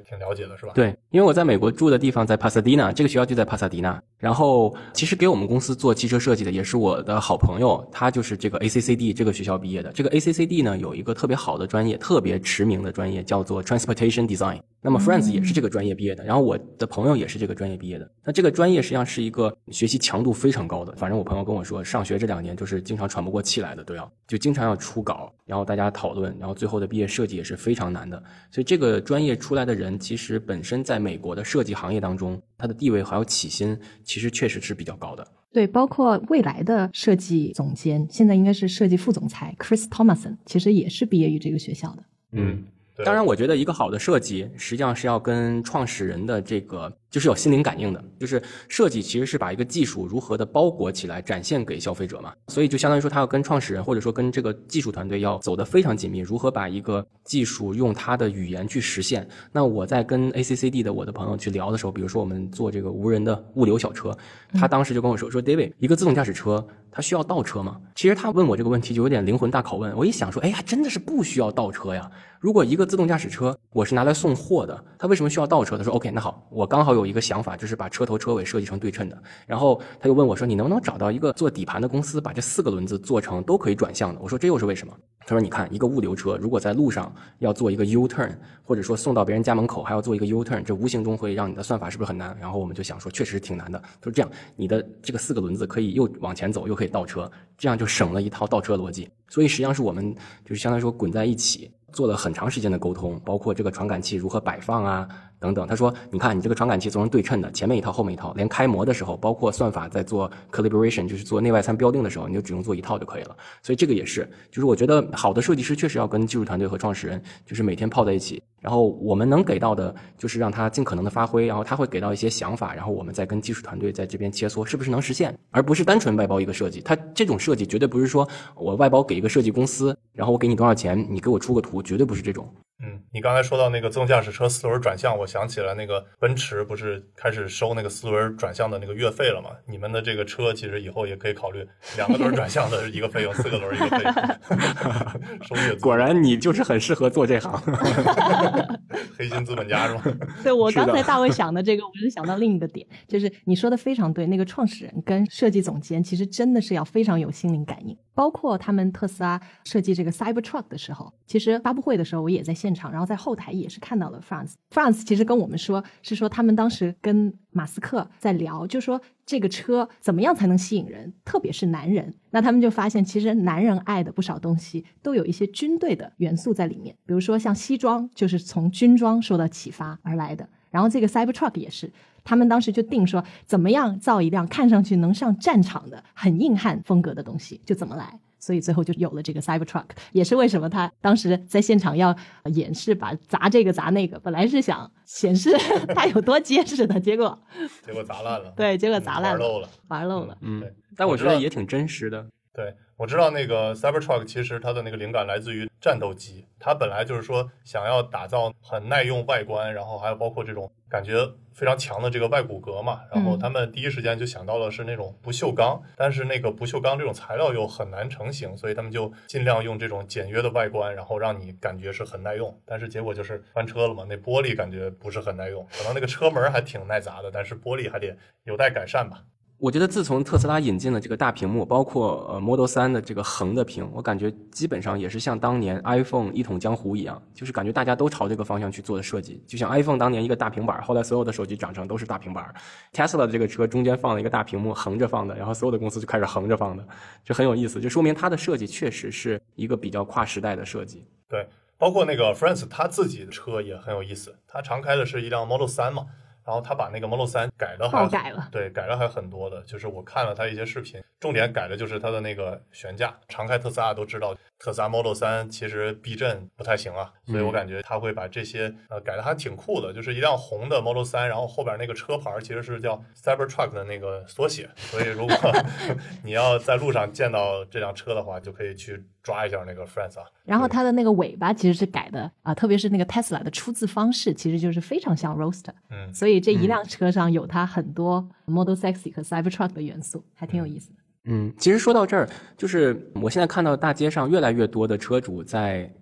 挺了解的是吧？ 对，因为我在美国住的地方在帕萨迪纳，这个学校就在帕萨迪纳。然后其实给我们公司做汽车设计的也是我的好朋友，他就是这个 ACCD 这个学校毕业的。这个 ACCD 呢有一个特别好的专业，特别驰名的专业叫做 Transportation Design。那么 Friends 也是这个专业毕业的，然后我的朋友也是这个专业毕业的。那这个专业实际上是一个学习强度非常高的，反正我朋友跟我说，上学这2年就是经常喘不过气来的，就经常要出稿，然后大家讨论，然后最后的毕业设计也是非常难的。所以这个专业出来的人，其实本身在美国的设计行业当中，他的地位还有起薪，其实确实是比较高的。 对，包括未来的设计总监，现在应该是设计副总裁 Chris Thomason， 其实也是毕业于这个学校的。 当然我觉得一个好的设计实际上是要跟创始人的这个就是有心灵感应的，就是设计其实是把一个技术如何的包裹起来展现给消费者嘛，所以就相当于说他要跟创始人或者说跟这个技术团队要走得非常紧密，如何把一个技术用他的语言去实现。那我在跟 ACCD 的我的朋友去聊的时候，比如说我们做这个无人的物流小车，他当时就跟我说 David， 一个自动驾驶车它需要倒车吗？其实他问我这个问题就有点灵魂大拷问。我一想说，哎呀，真的是不需要倒车呀。如果一个自动驾驶车我是拿来送货的，它为什么需要倒车？他说 OK， 那好，我刚好有一个想法，就是把车头车尾设计成对称的。然后他又问我说，你能不能找到一个做底盘的公司，把这4个轮子做成都可以转向的？我说这又是为什么？他说你看，一个物流车如果在路上要做一个 U-turn， 或者说送到别人家门口还要做一个 U-turn， 这无形中会让你的算法是不是很难？然后我们就想说确实是挺难的。他说这样，你的这个4个轮子可以又往前走又可以倒车，这样就省了一套倒车逻辑。所以实际上是我们就是相当于说滚在一起做了很长时间的沟通，包括这个传感器如何摆放啊等等。他说你看你这个传感器做成对称的，前面一套后面一套，连开模的时候包括算法在做 calibration 就是做内外参标定的时候，你就只用做一套就可以了。所以这个也是就是我觉得好的设计师确实要跟技术团队和创始人就是每天泡在一起，然后我们能给到的就是让他尽可能的发挥，然后他会给到一些想法，然后我们再跟技术团队在这边切磋是不是能实现，而不是单纯外包一个设计。他这种设计绝对不是说我外包给一个设计公司，然后我给你多少钱你给我出个图，绝对不是这种。 你刚才说到那个自动驾驶车4轮转向，我想起来那个奔驰不是开始收那个4轮转向的那个月费了吗？你们的这个车其实以后也可以考虑2个轮转向的一个费用，4个轮一个费用收月租。 果然你就是很适合做这行黑心资本家是吗？ 对，我刚才大卫想的这个我是想到另一个点，就是你说的非常对，那个创始人跟设计总监其实真的是要非常有心灵感应。包括他们特斯拉设计这个 Cybertruck 的时候，其实发布会的时候我也在现场，然后在后台也是看到了 France 其实跟我们说是说他们当时跟马斯克在聊，就说这个车怎么样才能吸引人，特别是男人。那他们就发现其实男人爱的不少东西都有一些军队的元素在里面，比如说像西装就是从军装受到启发而来的，然后这个 Cybertruck 也是他们当时就定说怎么样造一辆看上去能上战场的很硬汉风格的东西就怎么来，所以最后就有了这个 Cybertruck。 也是为什么他当时在现场要演示把砸这个砸那个，本来是想显示他有多结实的，结果砸烂了。 对，结果砸烂了， 玩漏了。 但我觉得也挺真实的。 对，我知道那个 Cybertruck 其实它的那个灵感来自于战斗机，它本来就是说想要打造很耐用外观，然后还有包括这种感觉非常强的这个外骨骼嘛，然后他们第一时间就想到的是那种不锈钢，但是那个不锈钢这种材料又很难成型，所以他们就尽量用这种简约的外观，然后让你感觉是很耐用，但是结果就是翻车了嘛，那玻璃感觉不是很耐用，可能那个车门还挺耐砸的，但是玻璃还得有待改善吧。 我觉得自从特斯拉引进了这个大屏幕，包括Model 3的这个横的屏，我感觉基本上也是像当年 iPhone 一统江湖一样，就是感觉大家都朝这个方向去做的设计。就像 iPhone 当年一个大平板，后来所有的手机长成都是大平板。Tesla 的这个车中间放了一个大屏幕，横着放的，然后所有的公司就开始横着放的，就很有意思，就说明它的设计确实是一个比较跨时代的设计。 对，包括那个 France 他自己的车也很有意思，他常开的是一辆 Model 3嘛，然后他把那个 Model 3改了对，改了还很多的，就是我看了他一些视频，重点改的就是他的那个悬架。常开特斯拉都知道特斯拉 Model 3其实避震不太行啊，所以我感觉他会把这些改的还挺酷的，就是一辆红的 Model 3，然后后边那个车牌其实是叫 Cybertruck 的那个缩写，所以如果你要在路上见到这辆车的话，就可以去抓一下那个 France 啊。 然后它的那个尾巴其实是改的特别是那个 Tesla 的出字方式其实就是非常像 Roadster，所以这一辆车上有它很多 Model X 和 Cybertruck 的元素，还挺有意思的。 其实说到这儿，就是我现在看到大街上越来越多的车主在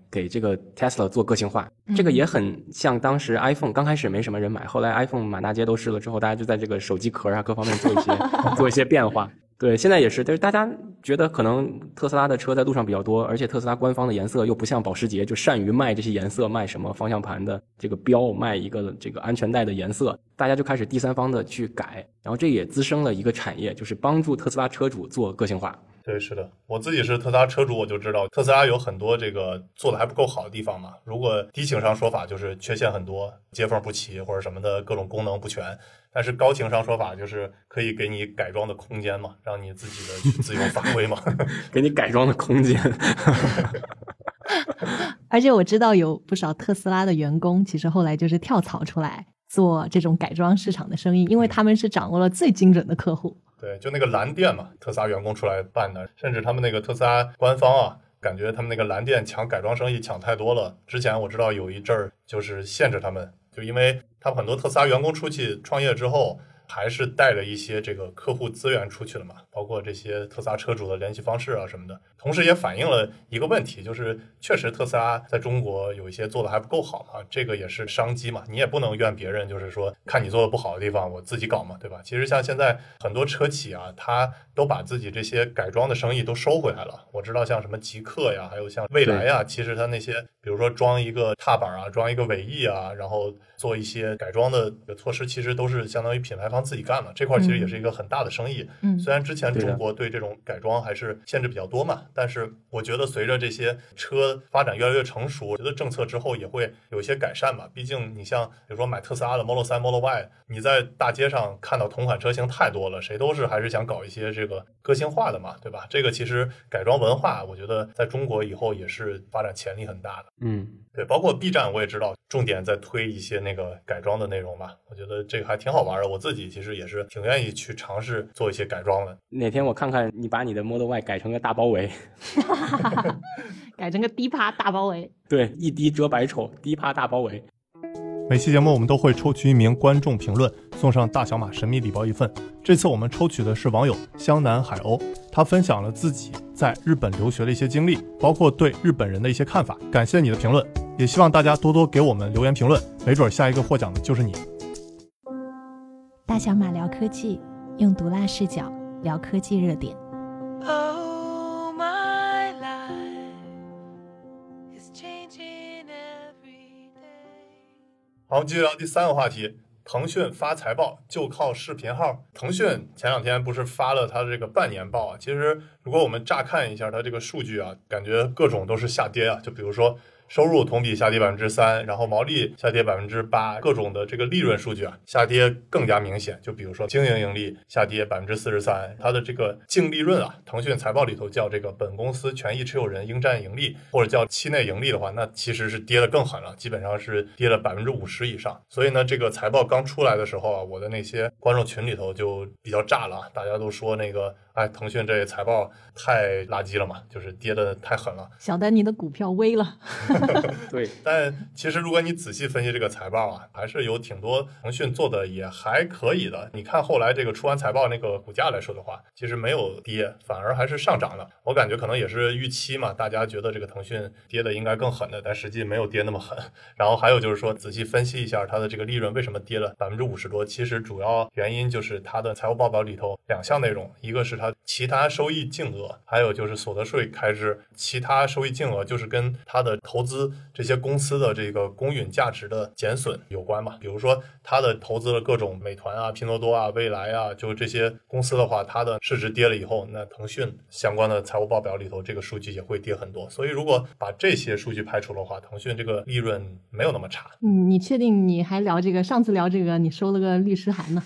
给这个 Tesla 做个性化。这个也很像当时 iPhone 刚开始没什么人买，后来 iPhone 满大街都是了之后，大家就在这个手机壳啊各方面做一些变化。对，现在也是，但是大家觉得可能特斯拉的车在路上比较多，而且特斯拉官方的颜色又不像保时捷就善于卖这些颜色，卖什么方向盘的这个标，卖一个这个安全带的颜色，大家就开始第三方的去改，然后这也滋生了一个产业，就是帮助特斯拉车主做个性化。 对，是的，我自己是特斯拉车主，我就知道特斯拉有很多这个做的还不够好的地方嘛。如果低情商说法就是缺陷很多，接缝不齐或者什么的各种功能不全，但是高情商说法就是可以给你改装的空间嘛，让你自己的去自由发挥嘛， 给你改装的空间。 而且我知道有不少特斯拉的员工其实后来就是跳槽出来做这种改装市场的生意，因为他们是掌握了最精准的客户。 对，就那个蓝电嘛，特斯拉员工出来办的，甚至他们那个特斯拉官方啊，感觉他们那个蓝电抢改装生意抢太多了。之前我知道有一阵儿就是限制他们，就因为他们很多特斯拉员工出去创业之后，还是带了一些这个客户资源出去了嘛，包括这些特斯拉车主的联系方式啊什么的。同时也反映了一个问题，就是确实特斯拉在中国有一些做的还不够好嘛，这个也是商机嘛，你也不能怨别人，就是说看你做的不好的地方我自己搞嘛，对吧？其实像现在很多车企啊，他都把自己这些改装的生意都收回来了。我知道像什么极客呀，还有像蔚来呀，其实他那些比如说装一个踏板啊，装一个尾翼啊，然后做一些改装的措施，其实都是相当于品牌方自己干了，这块其实也是一个很大的生意。虽然之前中国对这种改装还是限制比较多嘛，但是我觉得随着这些车发展越来越成熟，我觉得政策之后也会有一些改善吧。毕竟你像比如说买特斯拉的 Model 3 Model Y， 你在大街上看到同款车型太多了，谁都是还是想搞一些这个个性化的嘛，对吧？这个其实改装文化我觉得在中国以后也是发展潜力很大的。对，包括 B 站我也知道重点在推一些那个改装的内容吧，我觉得这个还挺好玩的，我自己其实也是挺愿意去尝试做一些改装的。 哪天我看看你把你的 Model Y 改成个大包围改成个低趴大包围。 对，一滴遮百丑，低趴大包围。 每期节目我们都会抽取一名观众评论，送上大小马神秘礼包一份。这次我们抽取的是网友湘南海鸥，他分享了自己在日本留学的一些经历，包括对日本人的一些看法。感谢你的评论，也希望大家多多给我们留言评论，没准下一个获奖的就是你。 大小马聊科技，用毒辣视角聊科技热点。 好，继续聊第三个话题，腾讯发财报就靠视频号。腾讯前两天不是发了它的这个半年报啊，其实如果我们乍看一下它这个数据啊，感觉各种都是下跌啊，就比如说收入同比下跌 3%， 然后毛利下跌 8%， 各种的这个利润数据啊下跌更加明显，就比如说经营盈利下跌 43%， 它的这个净利润啊，腾讯财报里头叫这个本公司权益持有人应占盈利，或者叫期内盈利的话，那其实是跌得更狠了，基本上是跌了 50% 以上。所以呢，这个财报刚出来的时候啊，我的那些观众群里头就比较炸了，大家都说那个腾讯这财报太垃圾了嘛，就是跌得太狠了。 小丹，你的股票危了。 对， 但其实如果你仔细分析这个财报啊，还是有挺多腾讯做的也还可以的。你看后来这个出完财报那个股价来说的话，其实没有跌，反而还是上涨了。我感觉可能也是预期嘛，大家觉得这个腾讯跌的应该更狠的，但实际没有跌那么狠。然后还有就是说，仔细分析一下它的这个利润为什么跌了 50% 多，其实主要原因就是它的财务报表里头两项内容，一个是它其他收益净额，还有就是所得税开支。其他收益净额就是跟它的投资这些公司的这个公允价值的减损有关嘛。比如说它的投资了各种美团啊、拼多多啊、蔚来啊，就这些公司的话，它的市值跌了以后，那腾讯相关的财务报表里头这个数据也会跌很多。所以如果把这些数据排除的话，腾讯这个利润没有那么差。 你确定你还聊这个？上次聊这个你收了个律师函呢。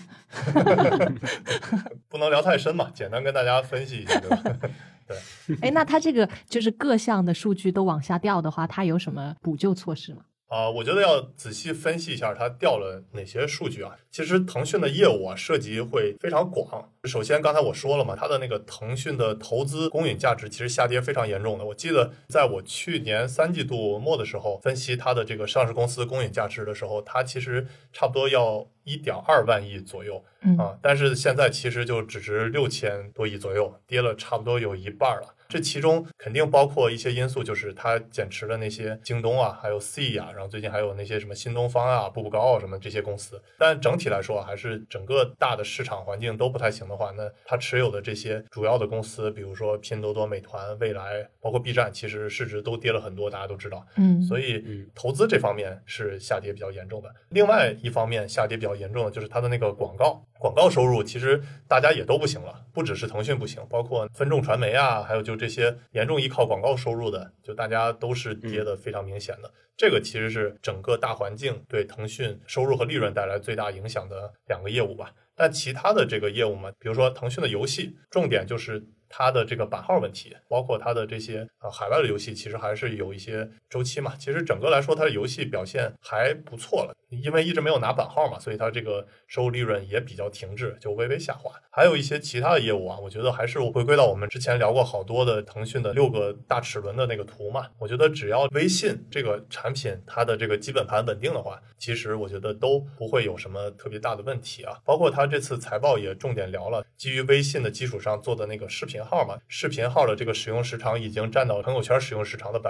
不能聊太深嘛，简单跟大家分析一下，对吧？对。 那它这个就是各项的数据都往下掉的话，它有什么补救措施吗？ 我觉得要仔细分析一下它掉了哪些数据啊。其实腾讯的业务啊涉及会非常广。首先刚才我说了嘛，它的那个腾讯的投资公允价值其实下跌非常严重的。我记得在我去年3季度末的时候分析它的这个上市公司公允价值的时候，它其实差不多要1.2万亿左右但是现在其实就只值6000多亿左右，跌了差不多有一半了。 这其中肯定包括一些因素，就是它减持了那些京东啊，还有 C 啊，然后最近还有那些什么新东方啊、步步高啊什么这些公司。但整体来说，还是整个大的市场环境都不太行的话，那它持有的这些主要的公司，比如说拼多多、美团、未来，包括 B 站，其实市值都跌了很多，大家都知道。所以投资这方面是下跌比较严重的。另外一方面下跌比较严重的就是它的那个广告收入，其实大家也都不行了，不只是腾讯不行，包括分众传媒啊，还有就这些严重依靠广告收入的，就大家都是跌得非常明显的。这个其实是整个大环境对腾讯收入和利润带来最大影响的2个业务吧。但其他的这个业务嘛，比如说腾讯的游戏，重点就是它的这个版号问题，包括它的这些海外的游戏，其实还是有一些周期嘛。其实整个来说，它的游戏表现还不错了，因为一直没有拿版号嘛，所以它这个收入利润也比较停滞，就微微下滑。还有一些其他的业务啊，我觉得还是回归到我们之前聊过好多的腾讯的6个大齿轮的那个图嘛。我觉得只要微信这个产品它的这个基本盘稳定的话，其实我觉得都不会有什么特别大的问题啊。包括它这次财报也重点聊了，基于微信的基础上做的那个视频号嘛，视频号的这个使用时长已经占到朋友圈使用时长的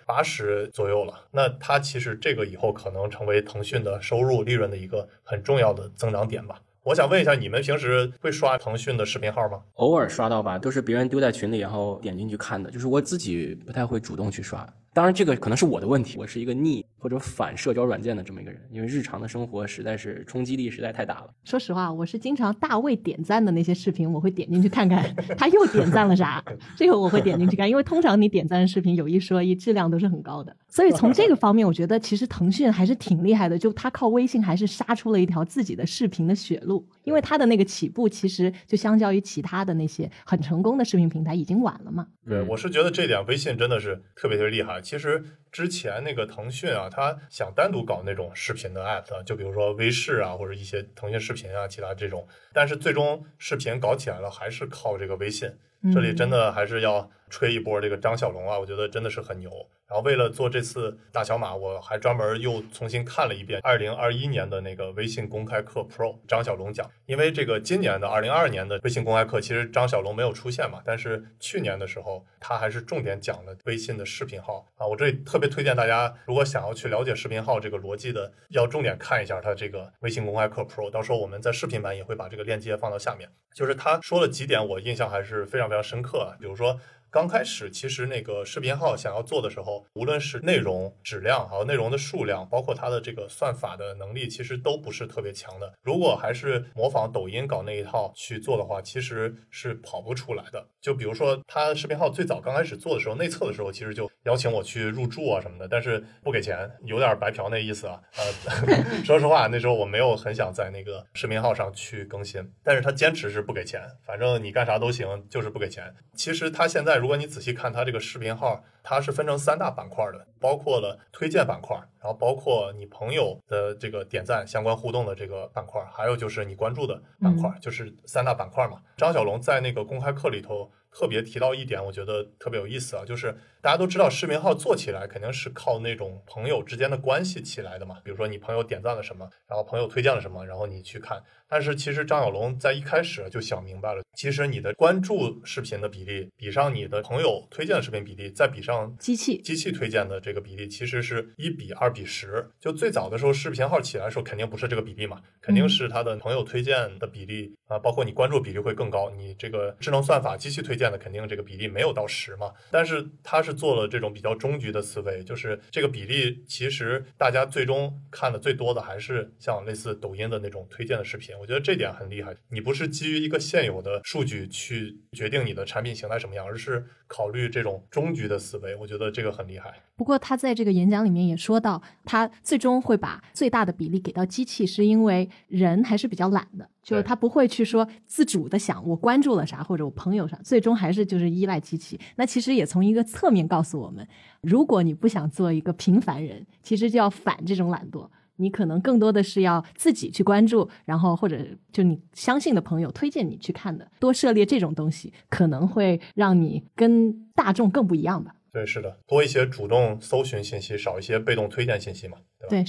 80%左右了。那它其实这个以后可能成为腾讯的收入利润的一个很重要的增长点吧。我想问一下，你们平时会刷腾讯的视频号吗？ 偶尔刷到吧，都是别人丢在群里然后点进去看的，就是我自己不太会主动去刷。当然这个可能是我的问题，我是一个逆或者反社交软件的这么一个人，因为日常的生活实在是冲击力实在太大了。 说实话，我是经常大卫点赞的那些视频，我会点进去看看他又点赞了啥，这个我会点进去看，因为通常你点赞的视频有一说一，质量都是很高的。所以从这个方面我觉得其实腾讯还是挺厉害的，就他靠微信还是杀出了一条自己的视频的血路，因为他的那个起步其实就相较于其他的那些很成功的视频平台已经晚了嘛。 对，我是觉得这点微信真的是特别厉害。其实之前那个腾讯啊，他想单独搞那种视频的 app， 就比如说微视啊，或者一些腾讯视频啊，其他这种，但是最终视频搞起来了，还是靠这个微信。这里真的还是要吹一波这个张小龙啊，我觉得真的是很牛。然后为了做这次大小马，我还专门又重新看了一遍2021年的那个微信公开课 Pro 张小龙讲。因为这个今年的2022年的微信公开课其实张小龙没有出现嘛，但是去年的时候他还是重点讲了微信的视频号啊。我这里特别推荐大家，如果想要去了解视频号这个逻辑的，要重点看一下他这个微信公开课 Pro， 到时候我们在视频版也会把这个链接放到下面。就是他说了几点我印象还是非常非常深刻啊，比如说刚开始其实那个视频号想要做的时候，无论是内容质量还有内容的数量，包括它的这个算法的能力，其实都不是特别强的。如果还是模仿抖音搞那一套去做的话，其实是跑不出来的。就比如说他视频号最早刚开始做的时候，内测的时候其实就邀请我去入驻啊什么的，但是不给钱，有点白嫖那意思啊。说实话那时候我没有很想在那个视频号上去更新，但是他坚持是不给钱，反正你干啥都行，就是不给钱。其实他现在如果你仔细看他这个视频号，它是分成3大板块的，包括了推荐板块，然后包括你朋友的这个点赞相关互动的这个板块，还有就是你关注的板块，就是3大板块嘛。张小龙在那个公开课里头特别提到一点，我觉得特别有意思啊，就是大家都知道视频号做起来肯定是靠那种朋友之间的关系起来的嘛，比如说你朋友点赞了什么，然后朋友推荐了什么，然后你去看。但是其实张小龙在一开始就想明白了，其实你的关注视频的比例比上你的朋友推荐的视频比例，再比上机器推荐的这个比例，其实是1比2比10。就最早的时候视频号起来的时候肯定不是这个比例嘛，肯定是他的朋友推荐的比例啊，包括你关注比例会更高，你这个智能算法机器推荐的肯定这个比例没有到10嘛。但是他是做了这种比较终局的思维，就是这个比例其实大家最终看的最多的还是像类似抖音的那种推荐的视频。我觉得这点很厉害，你不是基于一个现有的数据去决定你的产品形态什么样，而是考虑这种终局的思维，我觉得这个很厉害。 不过他在这个演讲里面也说到，他最终会把最大的比例给到机器，是因为人还是比较懒的，就是他不会去说自主的想我关注了啥或者我朋友啥，最终还是就是依赖机器。那其实也从一个侧面告诉我们，如果你不想做一个平凡人，其实就要反这种懒惰，你可能更多的是要自己去关注，然后或者就你相信的朋友推荐你去看的，多涉猎这种东西可能会让你跟大众更不一样吧。 对，是的，多一些主动搜寻信息，少一些被动推荐信息嘛，对吧？ 对，是的。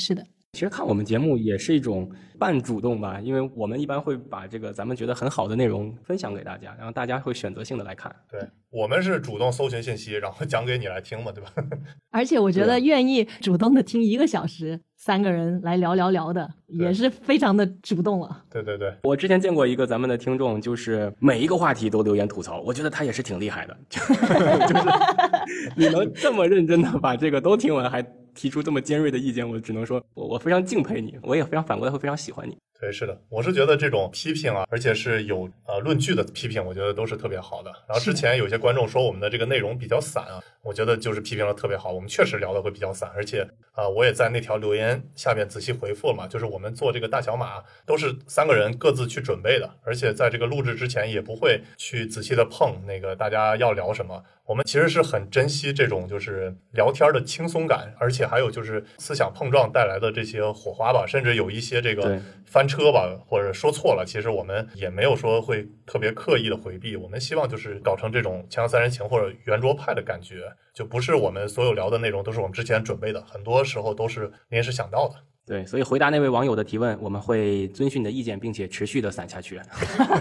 其实看我们节目也是一种半主动吧，因为我们一般会把这个咱们觉得很好的内容分享给大家，然后大家会选择性的来看。 对，我们是主动搜寻信息，然后讲给你来听嘛，对吧？ 而且我觉得愿意主动的听1个小时，3个人来聊的，也是非常的主动了。 对对对， 我之前见过一个咱们的听众，就是每一个话题都留言吐槽，我觉得他也是挺厉害的，就是你能这么认真的把这个都听完，还提出这么尖锐的意见，我只能说我非常敬佩你，我也非常反过来会非常喜欢你。 对，是的，我是觉得这种批评啊，而且是有论据的批评，我觉得都是特别好的。然后之前有些观众说我们的这个内容比较散啊，我觉得就是批评的特别好，我们确实聊的会比较散，而且我也在那条留言下面仔细回复了嘛，就是我们做这个大小马都是3个人各自去准备的，而且在这个录制之前也不会去仔细的碰那个大家要聊什么。我们其实是很珍惜这种就是聊天的轻松感，而且还有就是思想碰撞带来的这些火花吧，甚至有一些这个翻车吧，或者说错了，其实我们也没有说会特别刻意的回避，我们希望就是搞成这种锵锵三人行或者圆桌派的感觉，就不是我们所有聊的内容都是我们之前准备的，很多时候都是临时想到的。 对，所以回答那位网友的提问，我们会遵循你的意见，并且持续的散下去。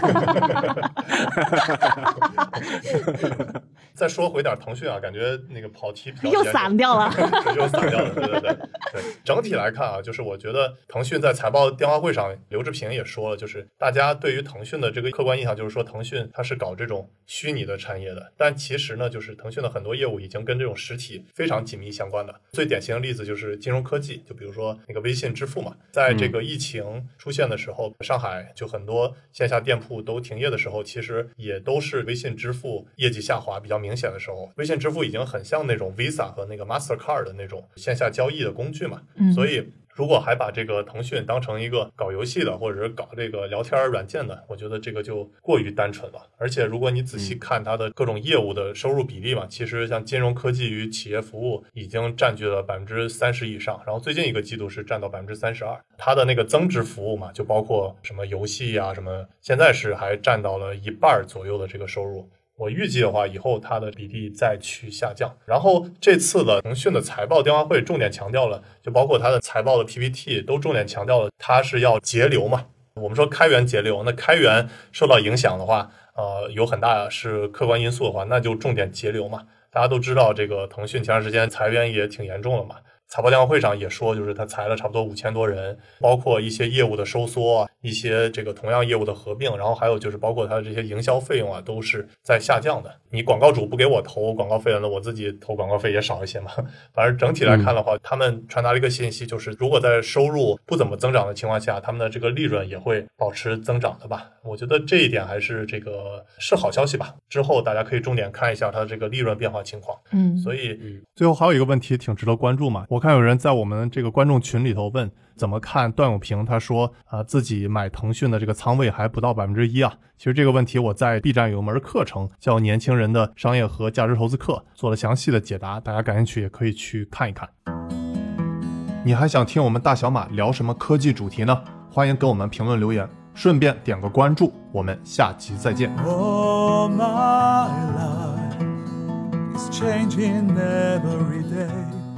再说回点腾讯啊，感觉那个跑题比较又散掉了， 又散掉了。对，整体来看啊，就是我觉得腾讯在财报电话会上，刘志平也说了，就是大家对于腾讯的这个客观印象就是说，腾讯它是搞这种虚拟的产业的，但其实呢，就是腾讯的很多业务已经跟这种实体非常紧密相关的。最典型的例子就是金融科技，就比如说那个微信支付嘛，在这个疫情出现的时候，上海就很多线下店铺都停业的时候，其实也都是微信支付业绩下滑比较明显的时候。微信支付已经很像那种 Visa 和那个 Mastercard 的那种线下交易的工具嘛，所以如果还把这个腾讯当成一个搞游戏的或者是搞这个聊天软件的，我觉得这个就过于单纯了。而且如果你仔细看它的各种业务的收入比例嘛，其实像金融科技与企业服务已经占据了30%以上，然后最近一个季度是占到32%。它的那个增值服务嘛，就包括什么游戏啊什么，现在是还占到了1半左右的这个收入。我预计的话，以后它的比例再去下降。然后这次的腾讯的财报电话会重点强调了，就包括它的财报的 PPT 都重点强调了，它是要节流嘛。我们说开源节流，那开源受到影响的话，有很大是客观因素的话，那就重点节流嘛。大家都知道，这个腾讯前段时间裁员也挺严重的嘛。财报电话会上也说，就是他裁了差不多5000多人，包括一些业务的收缩啊，一些这个同样业务的合并，然后还有就是包括他的这些营销费用啊，都是在下降的。你广告主不给我投广告费了，那我自己投广告费也少一些嘛。反正整体来看的话，他们传达了一个信息，就是如果在收入不怎么增长的情况下，他们的这个利润也会保持增长的吧。我觉得这一点还是这个是好消息吧。之后大家可以重点看一下它的这个利润变化情况。所以最后还有一个问题挺值得关注嘛。我看有人在我们这个观众群里头问怎么看段永平，他说自己买腾讯的这个仓位还不到1%啊。其实这个问题我在 B 站有门课程叫年轻人的商业和价值投资课做了详细的解答，大家感兴趣也可以去看一看。你还想听我们大小马聊什么科技主题呢？欢迎给我们评论留言，顺便点个关注，我们下集再见。 Oh, my life is changing every day.